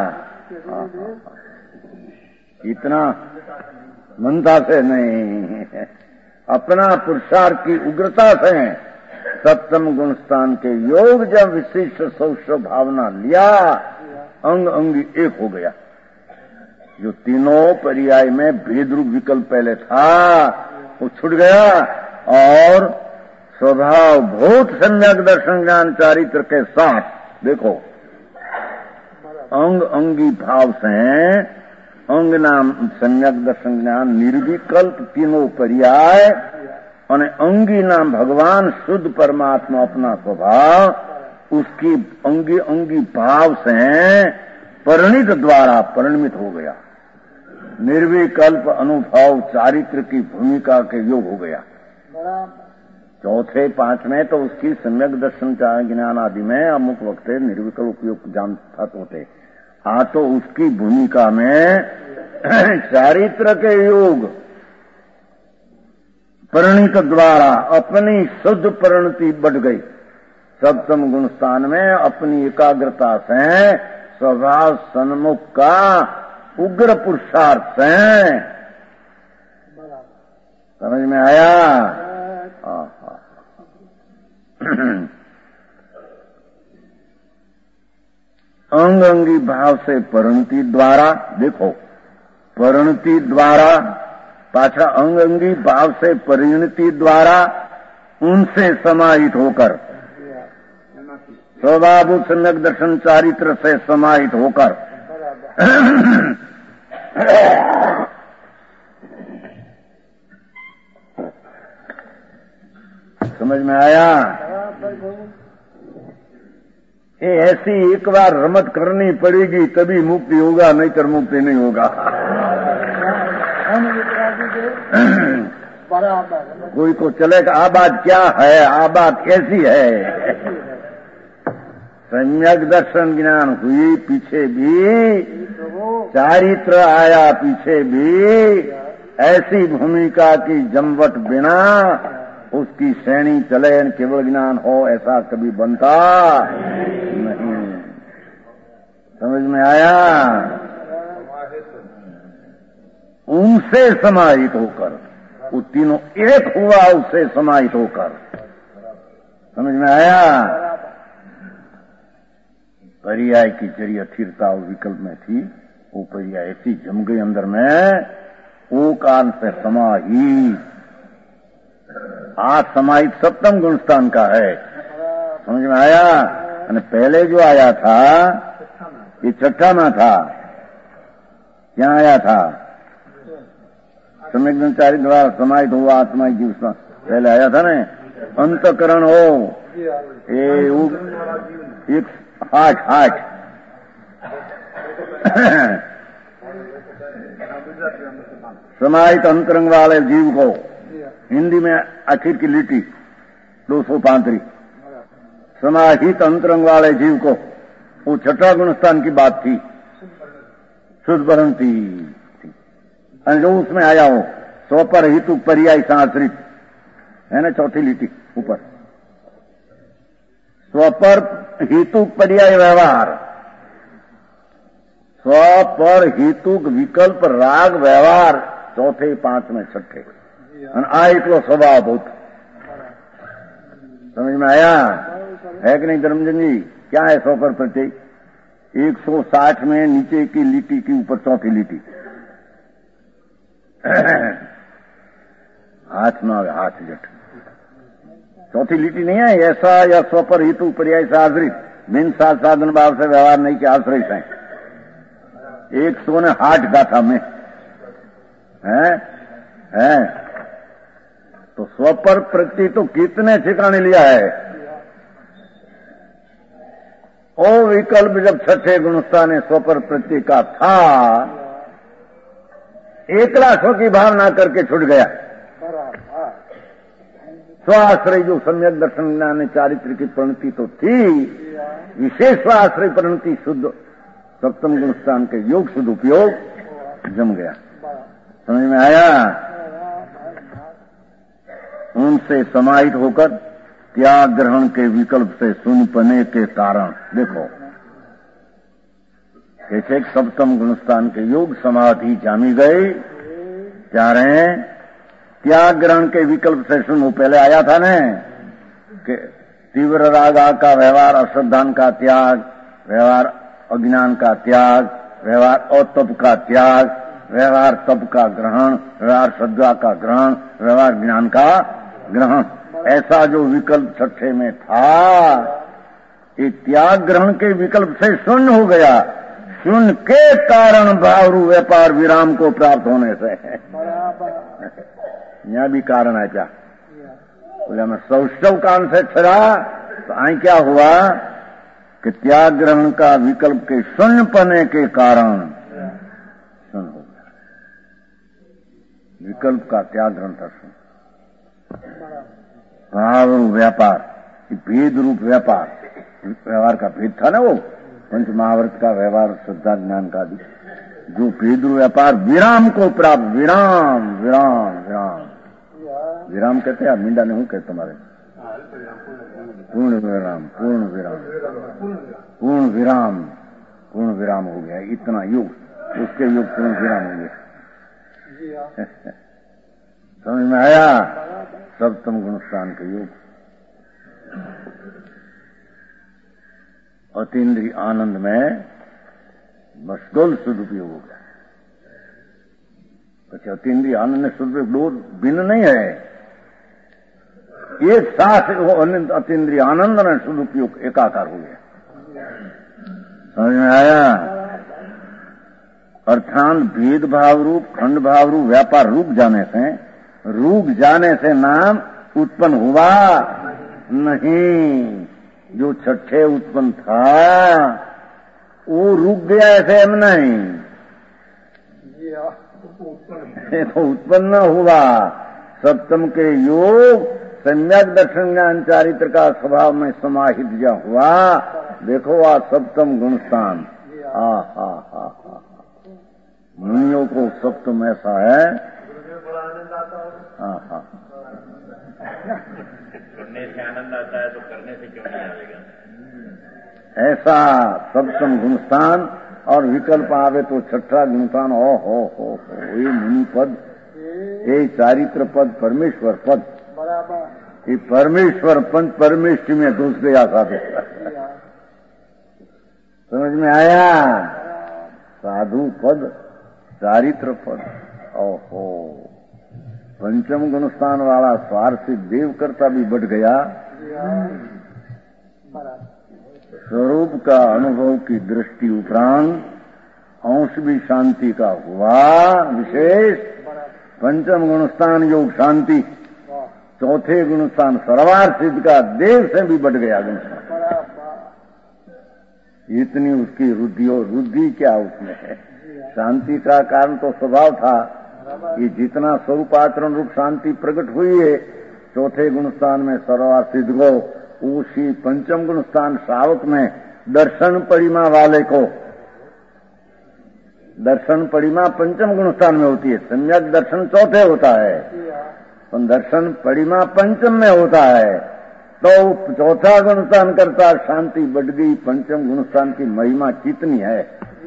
इतना मनता से नहीं, अपना पुरुषार्थ की उग्रता से सप्तम गुण स्थान के योग जब विशिष्ट सौष्ठव भावना लिया, अंग अंगी एक हो गया। जो तीनों पर्याय में भेद रूप विकल्प पहले था वो छूट गया और स्वभाव भूत सम्यक दर्शन ज्ञान चारित्र के साथ देखो अंग अंगी भाव से अंग नाम सम्यक दर्शन ज्ञान निर्विकल्प तीनों पर्याय और अंगी नाम भगवान शुद्ध परमात्मा अपना स्वभाव उसकी अंगी अंगी भाव से परिणित द्वारा परिणमित हो गया। निर्विकल्प अनुभव चारित्र की भूमिका के योग हो गया। चौथे पांचवें तो उसकी सम्यक दर्शन ज्ञान आदि में अमुक वक्त निर्विकल्प उपयोग जानता होते। हाँ तो उसकी भूमिका में चारित्र के योग परिणित द्वारा अपनी शुद्ध परिणति बढ़ गई। सप्तम गुण स्थान में अपनी एकाग्रता से स्वभाव सन्मुख का उग्र पुरुषार्थ से समझ में आया? अंग अंगी भाव से परिणति द्वारा देखो, परिणति द्वारा पाछा अंग अंगी भाव से परिणति द्वारा उनसे समाहित होकर स्वभाव सम्यक दर्शन चारित्र से समाहित होकर समझ में आया? ये ऐसी एक बार रमत करनी पड़ेगी तभी मुक्ति होगा, नहीं तो मुक्ति नहीं होगा। कोई को चलेगा आ बात क्या है, आ बात कैसी है। सम्यक दर्शन ज्ञान हुई पीछे भी, चारित्र आया पीछे भी, ऐसी भूमिका की जमवट बिना उसकी श्रेणी चले केवल ज्ञान हो ऐसा कभी बनता नहीं। समझ में आया? उनसे समाहित होकर वो तीनों एक हुआ, उससे समाहित होकर। समझ में आया? पर्याय की जरी अस्थिरता और विकल्प में थी, वो पर्याय ऐसी जम गई अंदर में, वो कान से समाहित। आज समाहित सप्तम गुणस्थान का है। समझ में आया? और पहले जो आया था ये छठा में था। क्या आया था? सम्यक चारित्र द्वारा समाहित हुआ आत्मा की उसमें पहले आया था ना, अंतकरण हो ये एक हाट समाहित अंतरंग वाले जीव को हिंदी में आखिर की लिटी 235 समाहित अंतरंग वाले जीव को वो छठा गुणस्थान की बात थी, शुद्ध बरंती थी। जो उसमें आया हो स्वपर हितु पर्याय आश्रित है ना, चौथी लिटी ऊपर स्वपर हेतु पर्याय व्यवहार, स्वपर हेतु विकल्प राग व्यवहार चौथे पांचवें छठे आ एकलो स्वभाव बहुत। समझ में आया है कि नहीं धर्मजन जी? क्या है स्वपर प्रत्यय? 160 में नीचे की लिटी की ऊपर चौथी लिटी हाथ में हाथ जट चौथी लिटी नहीं है। ऐसा या स्वपर हेतु पर्याय से आश्रित बिन साध साधन भाव से व्यवहार नहीं के आश्रय है। 108 गाथा में है तो स्वपर प्रत्यय तो कितने ठिकाने लिया है। ओ विकल्प जब छठे गुणस्थान स्वपर प्रत्यय का था, एकला स्व की भावना करके छूट गया। स्वाश्रय जो सम्यक दर्शन ज्ञान चारित्र की परिणति तो थी, विशेष स्वाश्रय परिणति शुद्ध सप्तम गुण स्थान के योग शुद्ध उपयोग जम गया। समझ में आया? उनसे समाहित होकर त्याग ग्रहण के विकल्प से शून्यपने के कारण देखो, कैसे सप्तम गुणस्थान के योग समाधि जामी गए, क्या रहे? त्याग ग्रहण के विकल्प से शून्य। पहले आया था न कि तीव्र रागा का व्यवहार, अश्रद्धान का त्याग, व्यवहार अज्ञान का त्याग, व्यवहार अतप का त्याग, व्यवहार तप का ग्रहण, व्यवहार श्रद्धा का ग्रहण, व्यवहार ज्ञान का ग्रहण, ऐसा जो विकल्प छठे में था, ये त्याग ग्रहण के विकल्प से शून्य हो गया। शून्य के कारण भावरू व्यापार विराम को प्राप्त होने से यहाँ भी कारण है क्या? बोले मैं सौष्ठव कान से छड़ा तो आई क्या हुआ कि त्याग ग्रहण का विकल्प के शून्यपने के कारण शून्य हो गया। विकल्प का त्याग ग्रहण था शून्य। भाव व्यापार, भेद रूप व्यापार, व्यवहार का भेद था ना वो पंच महाव्रत का व्यवहार, श्रद्धा ज्ञान का भी, जो भेद रूप व्यापार विराम को प्राप्त, विराम विराम विराम विराम कहते हैं। मींडा ने हूं कहते तुम्हारे पूर्ण विराम, पूर्ण विराम, पूर्ण विराम, पूर्ण विराम हो गया। इतना योग, उसके योग पूर्ण विराम हो गया। समझ में आया? सप्तम गुणस्थान के योग अतीन्द्रिय आनंद में मशगुल सदुपयोग हो गया। अच्छा, अतीन्द्रिय आनंद में सदुपयोग दो भिन्न नहीं है, एक साथ अतीन्द्रिय आनंद और सदुपयोग एकाकार हो गया। समझ में आया? अर्थात भेदभाव रूप, खंड भाव रूप व्यापार रुक जाने से नाम उत्पन्न हुआ नहीं। जो छठे उत्पन्न था वो रुक गया, ऐसे हम नहीं, तो उत्पन्न हुआ। सप्तम के योग सम्यक दर्शन ज्ञान चारित्र का स्वभाव में समाहित जा हुआ। देखो आ सप्तम गुणस्थान, मुनियों को सप्तम ऐसा है। करने से आनंद आता है तो करने से क्यों नहीं आएगा? ऐसा सप्तम गुणस्थान और विकल्प आवे तो छठा गुणस्थान। हो ये मुनि पद, ये चारित्र पद, परमेश्वर पद, ये परमेश्वर पंच परमेश्वर में घुस गया साधु। समझ में आया? साधु पद, चारित्र पद, ओहो, पंचम गुणस्थान वाला स्वार्थी देव करता भी बढ़ गया। स्वरूप का अनुभव की दृष्टि उपरांत अंश भी शांति का हुआ विशेष। पंचम गुणस्थान योग शांति, चौथे गुणस्थान सर्वार्थ सिद्ध का देव से भी बढ़ गया गुणस्थान। इतनी उसकी रुद्धि, और रुद्धि क्या उसमें है? शांति का कारण तो स्वभाव था, ये जितना स्वरूप आचरण रूप शांति प्रकट हुई है चौथे गुणस्थान में सर्वार्थ सिद्ध को, उसी पंचम गुणस्थान श्रावक में दर्शन परिमा वाले को, दर्शन परिमा पंचम गुणस्थान में होती है, सम्यक दर्शन चौथे होता है, तो दर्शन परिमा पंचम में होता है। तो चौथा गुणस्थान करता शांति बढ़ गई। पंचम गुणस्थान की महिमा कितनी है,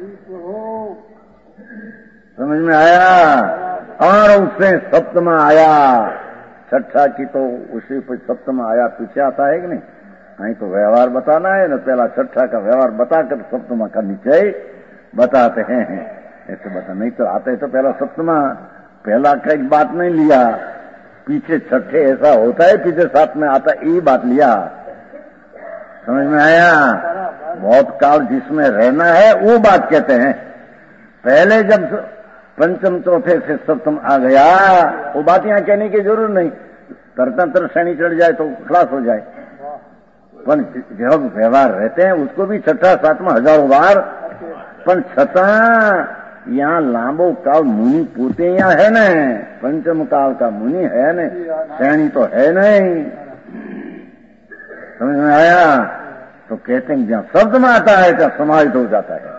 समझ में आया? और उससे सप्तमा आया, छठा की तो उसी पर सप्तमा आया, पीछे आता है कि नहीं? नहीं तो व्यवहार बताना है ना, पहला छठा का व्यवहार बताकर सप्तमा का निश्चय बताते हैं। ऐसे बता, नहीं तो आते है तो पहला सप्तमा, पहला का एक बात नहीं लिया, पीछे छठे ऐसा होता है, पीछे साथ में आता ये बात लिया। समझ में आया? बहुत काल जिसमें रहना है वो बात कहते हैं। पहले जब पंचम चौथे से सप्तम आ गया, वो बात यहाँ कहने की जरूर नहीं, तरतंत्र श्रेणी चढ़ जाए तो खलास हो जाए। पर जब व्यवहार रहते हैं उसको भी छठा सातवां हजारों बार, पर छठा यहाँ लांबो काल मुनि पोते यहाँ है न, पंचम काल का मुनि है न, श्रेणी तो है नहीं। समझ में आया? तो कहते हैं जहाँ शब्द में आता है क्या समाहित हो जाता है।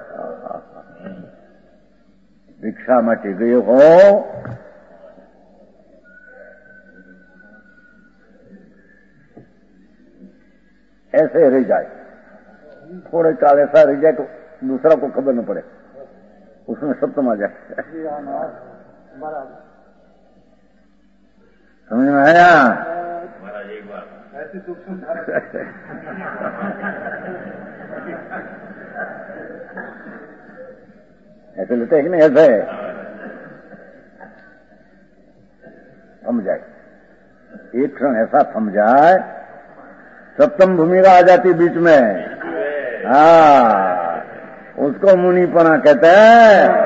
भिक्षा માટે गए हो, ऐसे रह जाए, थोड़े काल ऐसा रह जाए तो दूसरा को खबर न पड़े, उसमें सप्तम आ जाए। समझ में आया? एक बार ऐसी सूक्ष्म ऐसे लेते हैं कि नहीं? ऐसे थम जाए, एक क्षण ऐसा थम जाए, सप्तम भूमिका आ जाती बीच में। हाँ, उसको मुनिपना कहते हैं।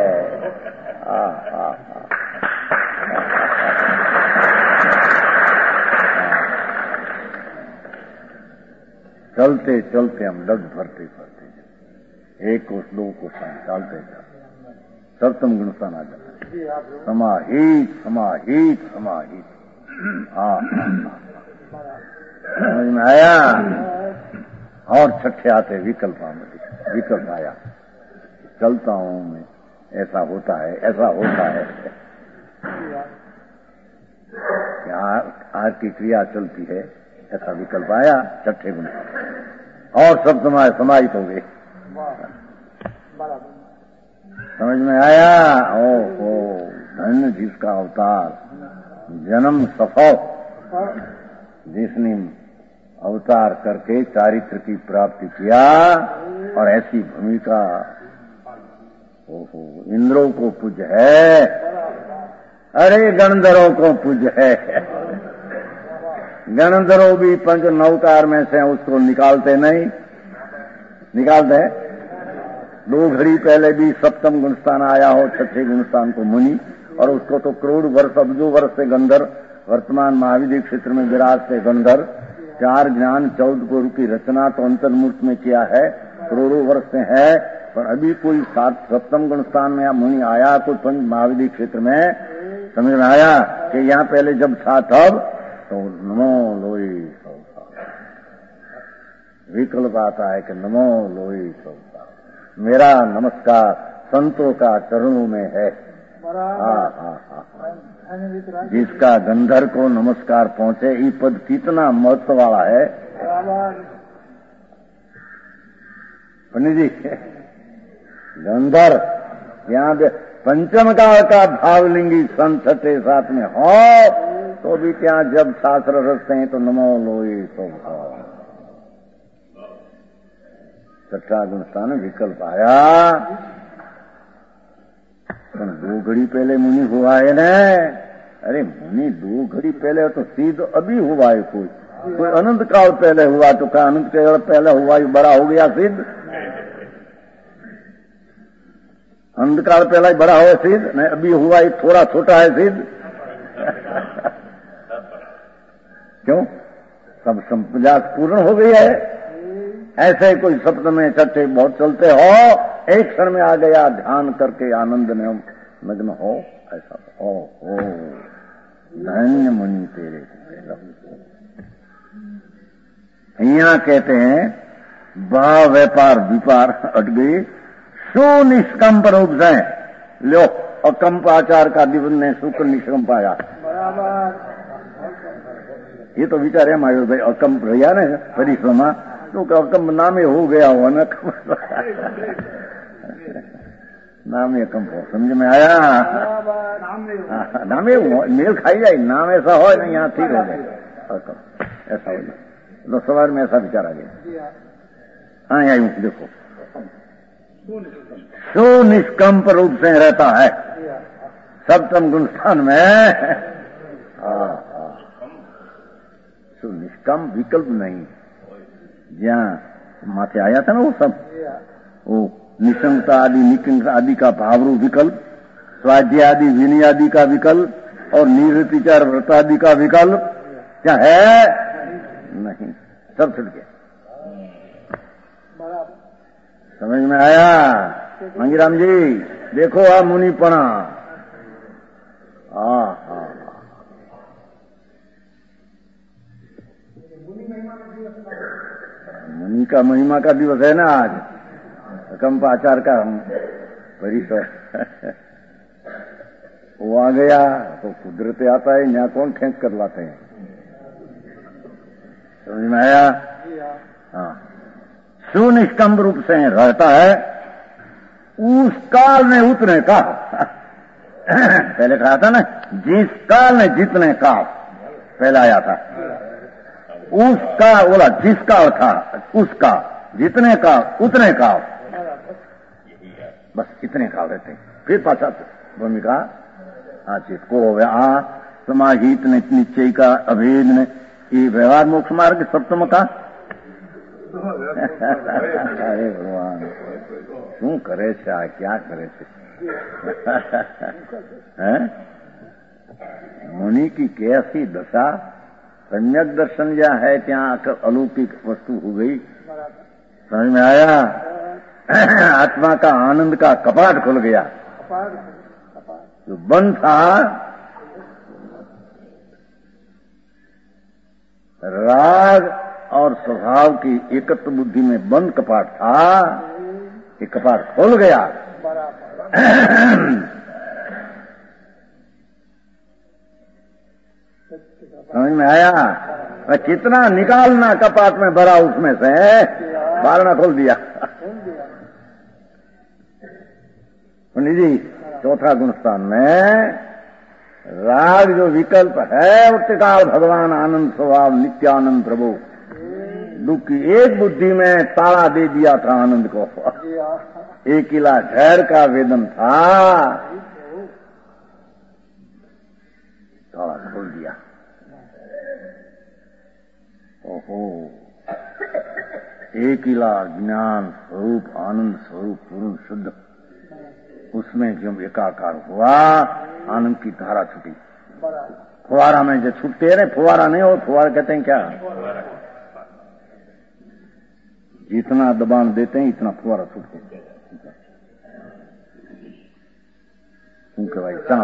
चलते चलते हम लग भरते भरते एक कोष दो कोष चलते जाते, सप्तम गुण स्थान आ जाता है। समाहित समाहित समाहित। समझ में आया? और छठे आते विकल्प विकल्प आया, चलता हूं मैं, ऐसा होता है, ऐसा होता है। आज की क्रिया चलती है, ऐसा विकल्प आया, छठे गुण और सब समाहित हो गए। समझ में आया? ओहो, धन्य जिसका अवतार, जन्म सफल, जिसने अवतार करके चारित्र की प्राप्ति किया और ऐसी भूमिका। ओहो, इंद्रों को पूज है, अरे गणधरों को पूज है। गणधरों भी पंच नवतार में से उसको निकालते नहीं, निकालते हैं। 2 घड़ी पहले भी सप्तम गुणस्थान आया हो, छठे गुणस्थान को मुनि, और उसको तो करोड़ वर्ष अब्जो वर्ष से गंधर, वर्तमान महाविद्य क्षेत्र में विराजते गंधर, 4 ज्ञान 14 गुरु की रचना तो अंतर्मूर्त में किया है, करोड़ों वर्ष से है, पर अभी कोई सप्तम गुणस्थान में मुनि आया कोई पंच महाविद्य क्षेत्र में। समझ में आया कि यहाँ पहले जब था तब तो नमो लोई सौसा, विकल्प आता है कि नमो लोई सौसा, मेरा नमस्कार संतों का चरणों में है। जिसका गंधर को नमस्कार पहुंचे, ये पद कितना महत्व वाला है पंडित जी। गंधर यहाँ पंचम काल का भावलिंगी संत छठे साथ में हो तो भी क्या जब शास्त्र रचते हैं तो नमो लोई तो छठा गुणस्थान विकल्प आया। 2 घड़ी पहले मुनि हुआ है न, अरे मुनि 2 घड़ी पहले तो सीध अभी हुआ है, कोई अनंत काल पहले हुआ तो क्या अनंत काल पहले हुआ बड़ा हो गया सिद्ध? अनंत काल पहला ही बड़ा हो सिद्ध नहीं, अभी हुआ ही थोड़ा छोटा है सिद्ध। क्यों? सब संप्रजात पूर्ण हो गई है। ऐसे कोई सप्तम में छठे बहुत चलते हो, एक क्षण में आ गया, ध्यान करके आनंद में मग्न हो, ऐसा हो धन्य मुनि तेरे। यहाँ कहते हैं भाव व्यापार विपार अट गई, सुनिष्कंप रूप से लो अकंप आचार का दिवन ने शुक्र निष्कंप आया। ये तो विचार है मायो भाई, अकंप रहा ने परिश्रमा तो अकंप नामे हो गया हो न, नामे अकंप हो। समझ में आया? नामे मेल खाई जाए, नाम ऐसा हो ना यहाँ ठीक हो जाए, ऐसा हो जाए। तो सवार में ऐसा विचार आ गया। हाँ यहाँ देखो, सुनिष्कंप रूप से रहता है सप्तम गुणस्थान में। सुनिष्कंप विकल्प नहीं, जहाँ माथे आया था ना वो सब, वो निशंकता आदि निकंक आदि का भावरू विकल्प, स्वाध्याय आदि विनय आदि का विकल्प और निवृत्तिचार व्रत आदि का विकल्प क्या है? नहीं, सब छुट गया। समझ में आया? मंगीराम जी देखो आ मुनिपणा। हाँ हाँ मुनि का महिमा का दिवस है ना आज, कंपाचार का परिसर। वो आ गया तो कुदरत आता है, यहाँ कौन खेच कर लाते हैं। समझ में आया? हाँ, सुनिष्कंप रूप से रहता है उस काल में उतने का। पहले कहा था ना, जिस काल में जितने काल पहले आया था, उसका बोला जिसका था उसका, जितने का उतने का, बस इतने काल रहते। फिर पाछा भूमिका चित को हो गया समाहित ने निश्चय का अभेद ने ये व्यवहार मोक्ष मार्ग सप्तम का। अरे भगवान શું કરે છે આ, क्या करे છે? मुनि की कैसी दशा, सम्यक दर्शन जहाँ है ત્યાં अलौकिक वस्तु हो गई। समझ में आया? आत्मा का आनंद का कपाट खुल गया। जो बंद था राग और स्वभाव की एकत्व बुद्धि में बंद कपाट था, ये कपाट खोल गया। समझ में आया? कितना निकालना कपाट में भरा उसमें से बारना खोल दिया। पंडित जी चौथा गुणस्थान में राग जो विकल्प है उत्काल भगवान आनंद स्वभाव नित्यानंद प्रभु, दुख की एक बुद्धि में ताला दे दिया था आनंद को। एक किला झैर का वेदन था, ताला खोल दिया। ओहो, एक किला ज्ञान स्वरूप आनंद स्वरूप पूर्ण शुद्ध, उसमें जब एकाकार हुआ आनंद की धारा छूटी। फुवारा में जो छूटते हैं ना, फुवारा नहीं हो, फुवारा कहते हैं क्या? जितना दबान देते हैं इतना फुवारा छूटते हैं। क्योंकि भाई चाँद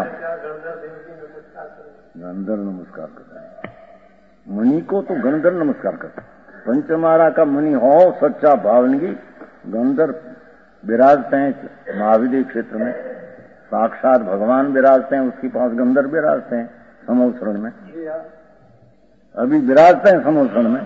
गंधर्व नमस्कार करते हैं, मुनि को तो गंधर्व नमस्कार करते हैं। पंचमारा का मुनि हो सच्चा भावनगी, गंधर्व विराजते हैं महाविद्य क्षेत्र में, साक्षात भगवान विराजते हैं, उसके पास गंधर्व विराजते हैं समोसरण में, अभी विराजते हैं समोसरण में।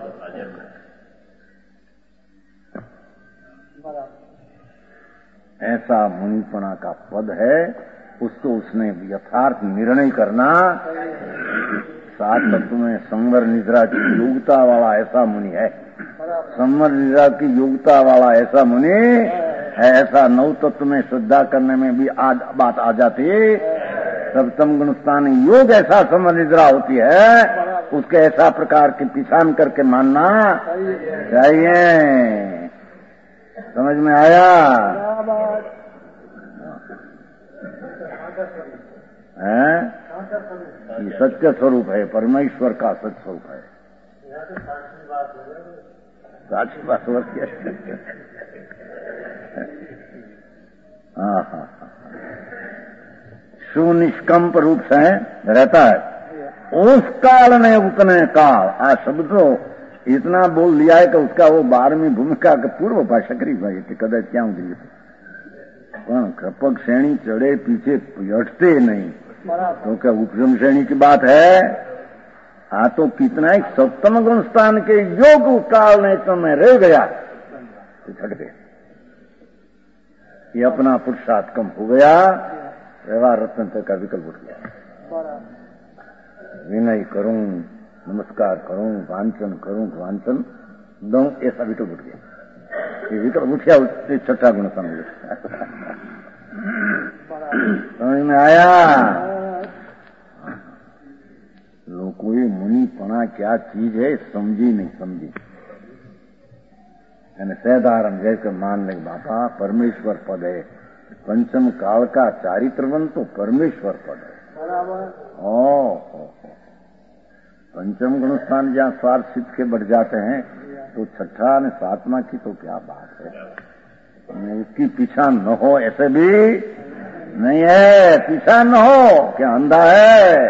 ऐसा मुनिपना का पद है, उसको उसने यथार्थ निर्णय करना। सात तत्व में संवर निद्रा की योग्यता वाला ऐसा मुनि है, संवर निद्रा की योग्यता वाला ऐसा मुनि है। ऐसा नौ तत्व में श्रद्धा करने में भी बात आ जाती। सप्तम गुणस्थान योग ऐसा संवर निद्रा होती है, उसके ऐसा प्रकार की पहचान करके मानना चाहिए। समझ में आया? है ये सत्य स्वरूप है, परमेश्वर का सत्य स्वरूप है। साक्षी बात हो गया। हाँ हाँ, सुनिष्कंप रूप से रहता है उस काल में उतने काल। आज शब्द तो इतना बोल लिया है कि उसका वो 12वीं भूमिका के पूर्व भाषा करी भाई कि कदाच क्या उतरी पण कृपक श्रेणी चढ़े पीछे हटते नहीं, क्योंकि उपशम श्रेणी की बात है। हाँ तो कितना एक सप्तम गुण स्थान के योग काल ने तुम्हें रह गया तो छट गए, ये अपना पुरुषार्थ कम हो गया, व्यवहार रत्न का विकल्प उठ गया। विनय करूं, नमस्कार करूं, वांचन करूं, वांचन दो, ऐसा विकल्प उठ गया। ये विकल्प उठा उससे छठा गुण समझ। समझ में आया? लोगों ये मुनिपना क्या चीज है समझी नहीं समझी। यानी साधारण जैसे मान ले बाबा परमेश्वर पद है, पंचम काल का चारित्रवन तो परमेश्वर पद है। ओ पंचम गुण स्थान जहाँ स्वार्थ सिद्ध के बढ़ जाते हैं तो छठा ने सातवां की तो क्या बात है। उसकी पीछा न हो ऐसे भी नहीं है, पीछा न हो क्या अंधा है।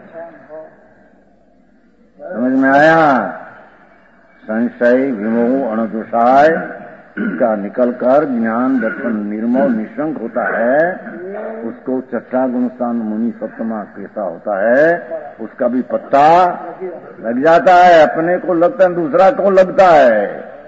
समझ में आया। संशय विमोह अणदोषाय का निकलकर ज्ञान दर्शन निर्मल निशंक होता है, उसको चर्चा गुणस्थान मुनि सप्तमा कैसा होता है, उसका भी पत्ता लग जाता है। अपने को लगता है, दूसरा को लगता है।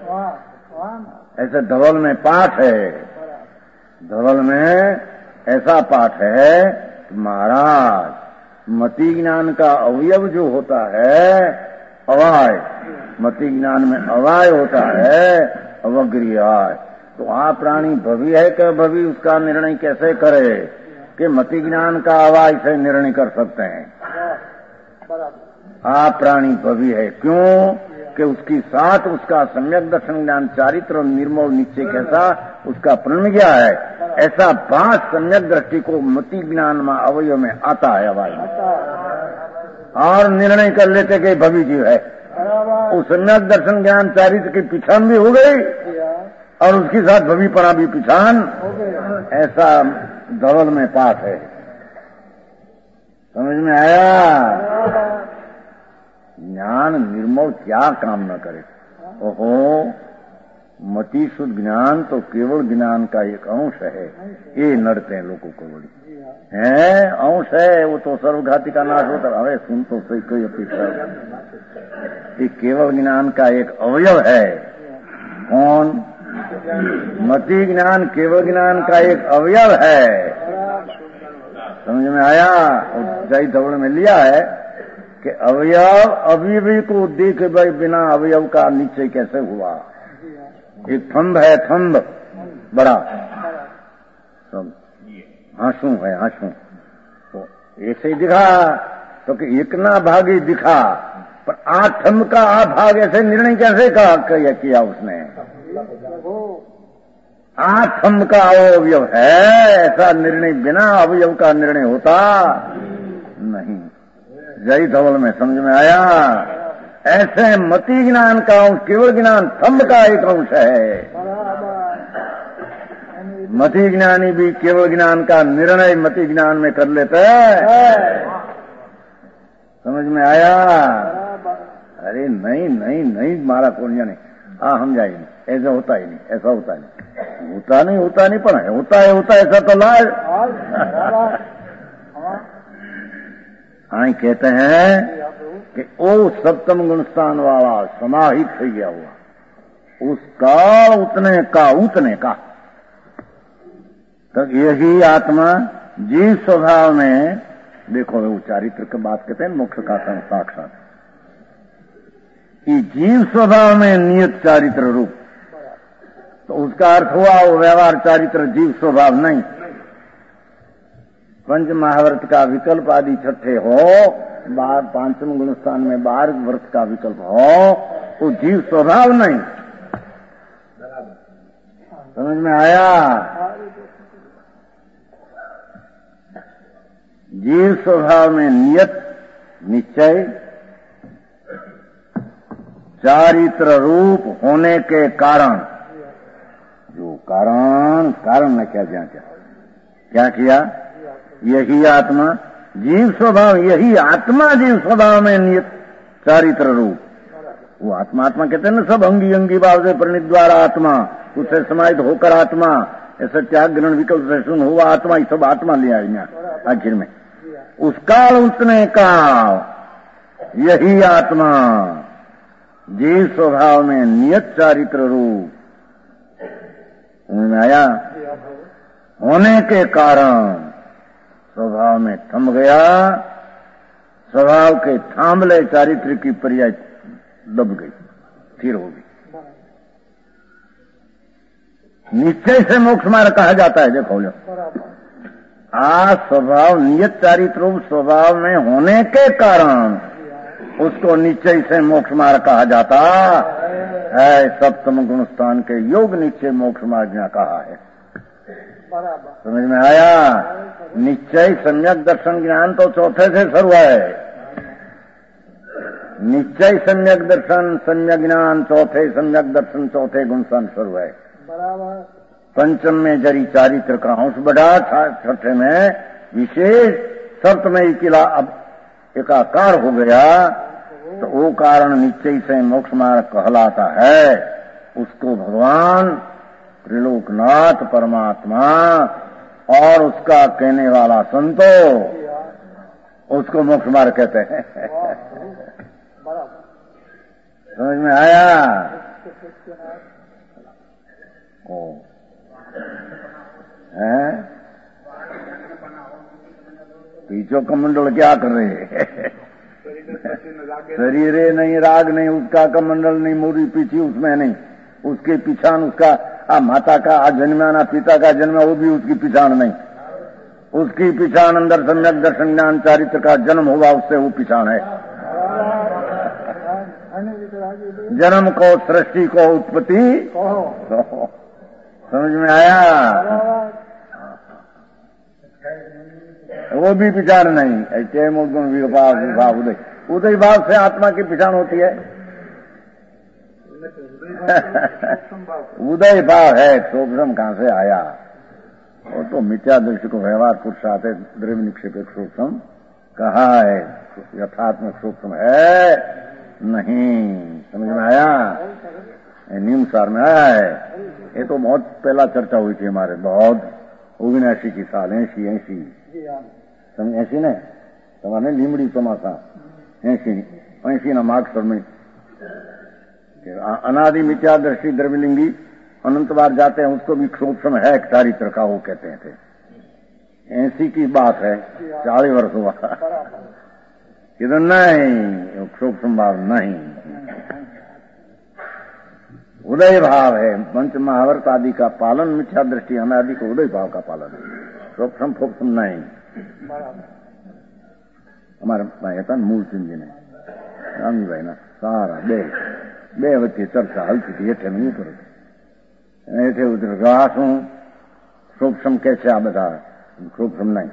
ऐसे धवल में पाठ है, धवल में ऐसा पाठ है कि महाराज मति ज्ञान का अवयव जो होता है अवाय, मति ज्ञान में अवाय होता है अवग्रियाय। तो आ प्राणी भवी है कि भवी, उसका निर्णय कैसे करे कि मति ज्ञान का अवाय से निर्णय कर सकते हैं। आ प्राणी भवी है क्यों कि उसकी साथ उसका सम्यक दर्शन ज्ञान चारित्र निर्मल निश्चय कैसा उसका प्रण गया है, ऐसा बात सम्यक दृष्टि को मति ज्ञान में अवयव में आता है अवाय में, और निर्णय कर लेते कि भवी जीव है। उस सम्यक दर्शन ज्ञान चारित्र की पिछान भी हो गई और उसके साथ भवीपना भी पिछान, ऐसा धवल में पाठ है। समझ में आया। ज्ञान निर्मल क्या काम न करे। ओहो, मति शुद्ध ज्ञान तो केवल ज्ञान का एक अंश है। ये नड़ते हैं लोगों को बड़ी है, अंश है, वो तो सर्वघाती का नाश होता है। सुन तो सही कोई अपेक्षा, ये केवल ज्ञान का एक अवयव है। कौन? मति ज्ञान केवल ज्ञान का एक अवयव है। समझ में आया। जय धवल में लिया है कि अवयव अवयवी को देखे भाई बिना अवयव का निश्चय कैसे हुआ। एक थंब है, थंब बड़ा हासू है, हासू तो ऐसे ही दिखा तो कि एक ना भागी दिखा, पर आ थंब का आ भाग ऐसे निर्णय कैसे किया उसने। आ थंब का अवयव है, ऐसा निर्णय बिना अवयव का निर्णय होता नहीं। जय धवल में समझ में आया। ऐसे मति ज्ञान का अंश केवल ज्ञान थंब का एक अंश है। मति ज्ञानी भी केवल ज्ञान का निर्णय मति ज्ञान में कर लेते हैं। समझ में आया। अरे नहीं नहीं नहीं, मारा पुण्य नहीं, हाँ हम जाएंगे, ऐसा होता ही नहीं, ऐसा होता नहीं, होता नहीं पर होता है ऐसा तो लाज। हाँ कहते हैं कि ओ सप्तम गुण स्थान वाला समाहित हो गया हुआ, उसका उतने का तो यही आत्मा जीव स्वभाव में, देखो वो चारित्र की बात कहते हैं, मोक्ष का साक्षात कि जीव स्वभाव में नियत चारित्र रूप, तो उसका अर्थ हुआ वो व्यवहार चारित्र जीव स्वभाव नहीं। पंच महाव्रत का विकल्प आदि छठे हो, पांचम गुण स्थान में 12 व्रत का विकल्प हो, वो जीव स्वभाव नहीं। समझ में आया। जीव स्वभाव में नियत निश्चय चारित्र रूप होने के कारण, जो कारण ने क्या किया, यही आत्मा जीव स्वभाव, यही आत्मा जीव स्वभाव में नियत चारित्र रूप, वो आत्मा कहते हैं ना, सब अंगी अंगी भाव से परिणित द्वारा आत्मा, उससे समाहित होकर आत्मा, ऐसा त्याग ग्रहण विकल्प से सुन हुआ आत्मा, ये सब आत्मा ले आई आखिर में। उस काल उतने काल यही आत्मा जीव स्वभाव में नियत चारित्र रूप आया होने के कारण स्वभाव में थम गया, स्वभाव के थांबले चारित्र की पर्याय दब गई, स्थिर हो गई। निश्चय से मोक्ष मार्ग कहा जाता है। देखो स्वभाव नियत चारित्र रूप स्वभाव में होने के कारण उसको निश्चय से मोक्ष मार्ग कहा जाता है। सप्तम गुण स्थान के योग निश्चय मोक्ष मार्ग कहा है। समझ में आया। निश्चय सम्यक दर्शन ज्ञान तो चौथे से शुरू है। निश्चय सम्यक दर्शन सम्यक ज्ञान चौथे, सम्यक दर्शन चौथे गुण स्थान शुरू है। पंचम में जरी चारित्र का अंश बढ़ा, छठे में विशेष, सप्तमयी किला अब एकाकार हो गया, तो वो कारण निश्चय से मोक्ष मार्ग कहलाता है। उसको भगवान त्रिलोकनाथ परमात्मा और उसका कहने वाला संतो उसको मोक्ष मार्ग कहते हैं। समझ में आया? हैं? पीछो कमंडल क्या कर रहे हैं? शरीर नहीं, राग नहीं, उसका कमंडल नहीं, मोरी पीछी उसमें नहीं, उसके पिछान उसका माता का जन्माना, पिता का जन्म, वो भी उसकी पिछान नहीं, उसकी पिछान अंदर सम्यक दर्शन ज्ञान चारित्र का जन्म हुआ, उससे वो पिछान है। जन्म को, सृष्टि को, उत्पत्ति समझ में आया? वो भी पिछाड़ नहीं। ऐसे मूलगुण विभाव उदय, उदय भाव से आत्मा की पिछाड़ होती है। उदय भाव है, सूक्ष्म कहां से आया? वो तो मिथ्या दृष्टि को व्यवहार पुरुषार्थ द्रव्य निक्षेप सूक्ष्म कहा है, यथात्मक सूक्ष्म है नहीं। समझ में आया? नियम सार में आया है। ये तो बहुत पहला चर्चा हुई थी हमारे, बहुत 79 की साल, 80 समझ 80 ने तुम्हारे लीमड़ी चौमासा 80 ना मार्ग सर में अनादि मिथ्या दृष्टि द्रव्यलिंगी अनंत बार जाते हैं, उसको भी सूक्ष्म है चारित्र का, वो कहते थे। 80 की बात है, 40 वर्ष हुआ। इधर नहीं, सूक्ष्म भाव नहीं, उदय भाव है। पंच महावर्त आदि का पालन, मिथ्या दृष्टि अनादि को उदय भाव का पालन है, सूक्ष्म फोक्ष्म नहीं। हमारे भाई था मूल सिंह जी ने, रामी भाई ना सारा बे वच्चे चर्चा हलती थी, हेठे नहीं ऊपर हेठे उधर रास हूं, सूक्ष्म कैसे आ बता, सूक्ष्म नहीं।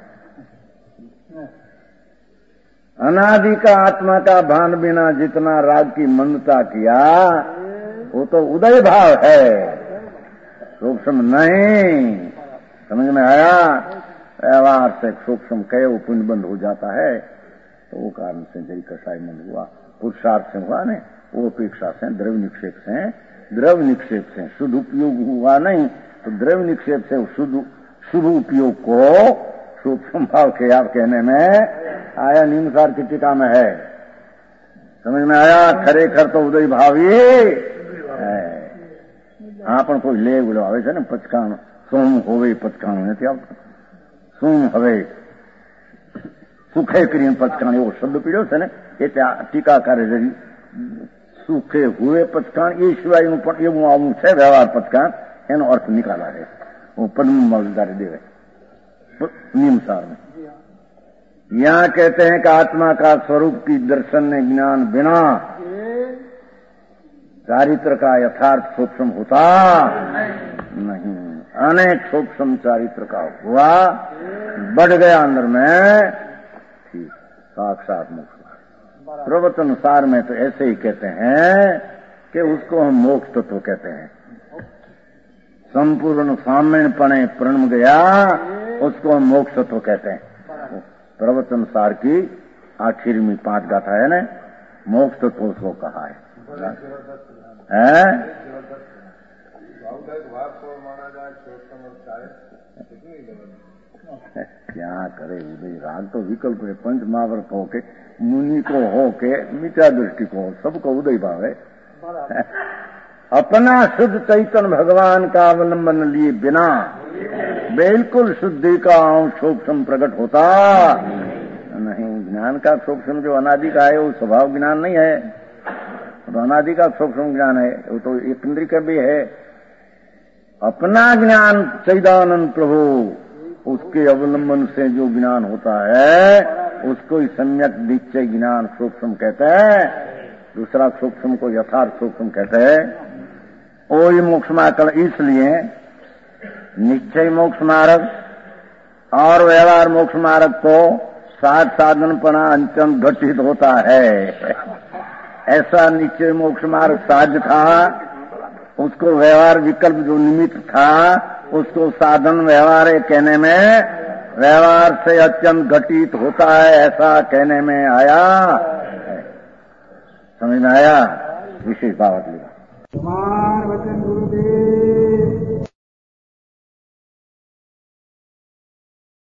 अनादि का आत्मा का भान बिना जितना राग की मंदता किया, वो तो उदय भाव है, सूक्ष्म नहीं। समझ में आया? व्यवहार से सूक्ष्म कहे वो पुण्य बंद हो जाता है, तो वो कारण से जरी कसाई मंद हुआ, पुरुषार्थ से हुआ नहीं, वो अपेक्षा से, द्रव्य निक्षेप से, द्रव्य निक्षेप से शुद्ध उपयोग हुआ नहीं, तो द्रव्य निक्षेप से शुभ उपयोग को सूक्ष्म भाव के आप कहने में आया। निम्नसार की टीका में है। समझ में आया? खरेखर तो उदय भावी है। आपण कोई ले बोलो આવે છે ને પચકાણ સોમ હોવે પચકાણું નથી આવતું, સોમ હવે સુખે કરીને પચકાણ એવો શબ્દ પીડ્યો છે ને, એટલે ટીકાકારે જરી સુખે હુએ પચકાણ એ સિવાયનું પણ એવું આવું છે વ્યવહાર પચકાણ, એનો અર્થ નિકાલા છે। वो पद्म मौजदारी देवे नियमसार में यहां कहते हैं कि आत्मा का स्वरूप की दर्शन ने ज्ञान बिना चारित्र का यथार्थ सूक्ष्म होता नहीं। अनेक सूक्ष्म चारित्र का हुआ, बढ़ गया अंदर में, ठीक साक्षात मोक्ष। प्रवचन सार में तो ऐसे ही कहते हैं कि उसको हम मोक्ष तत्व कहते हैं। संपूर्ण साम्यपणे प्रणम गया, उसको हम मोक्ष तत्व कहते हैं। प्रवचन सार की आखिर में 5 गाथा है ना, मोक्ष तत्व उसको कहा है। क्या करे उदय, राग तो विकल्प है। पंच महावर्त हो के, मुनि को हो के, मिथ्या दृष्टि को हो, सबको उदय भाव है। अपना शुद्ध चैतन्य भगवान का अवलंबन लिए बिना बिल्कुल शुद्धि का अंश सूक्ष्म प्रकट होता नहीं। ज्ञान का सूक्ष्म जो अनादि का है वो स्वभाव ज्ञान नहीं है, तो अनादि का सूक्ष्म ज्ञान है, वो तो एक इंद्रिय का भी है। अपना ज्ञान सच्चिदानंद प्रभु, उसके अवलंबन से जो ज्ञान होता है उसको ही सम्यक निश्चय ज्ञान सूक्ष्म कहते हैं। दूसरा सूक्ष्म को यथार्थ सूक्ष्म कहते हैं। वही मोक्ष मार्ग, इसलिए निश्चय मोक्ष मार्ग और व्यवहार मोक्ष मार्ग को साध साधनपना अंचन घटित होता है। ऐसा निश्चय मोक्ष मार्ग साध था, उसको व्यवहार विकल्प जो निमित्त था उसको साधन व्यवहार कहने में, व्यवहार से अत्यंत घटित होता है ऐसा कहने में आया है। समझ में आया? विशेष बात लिखा। कुमार वचन गुरुदेव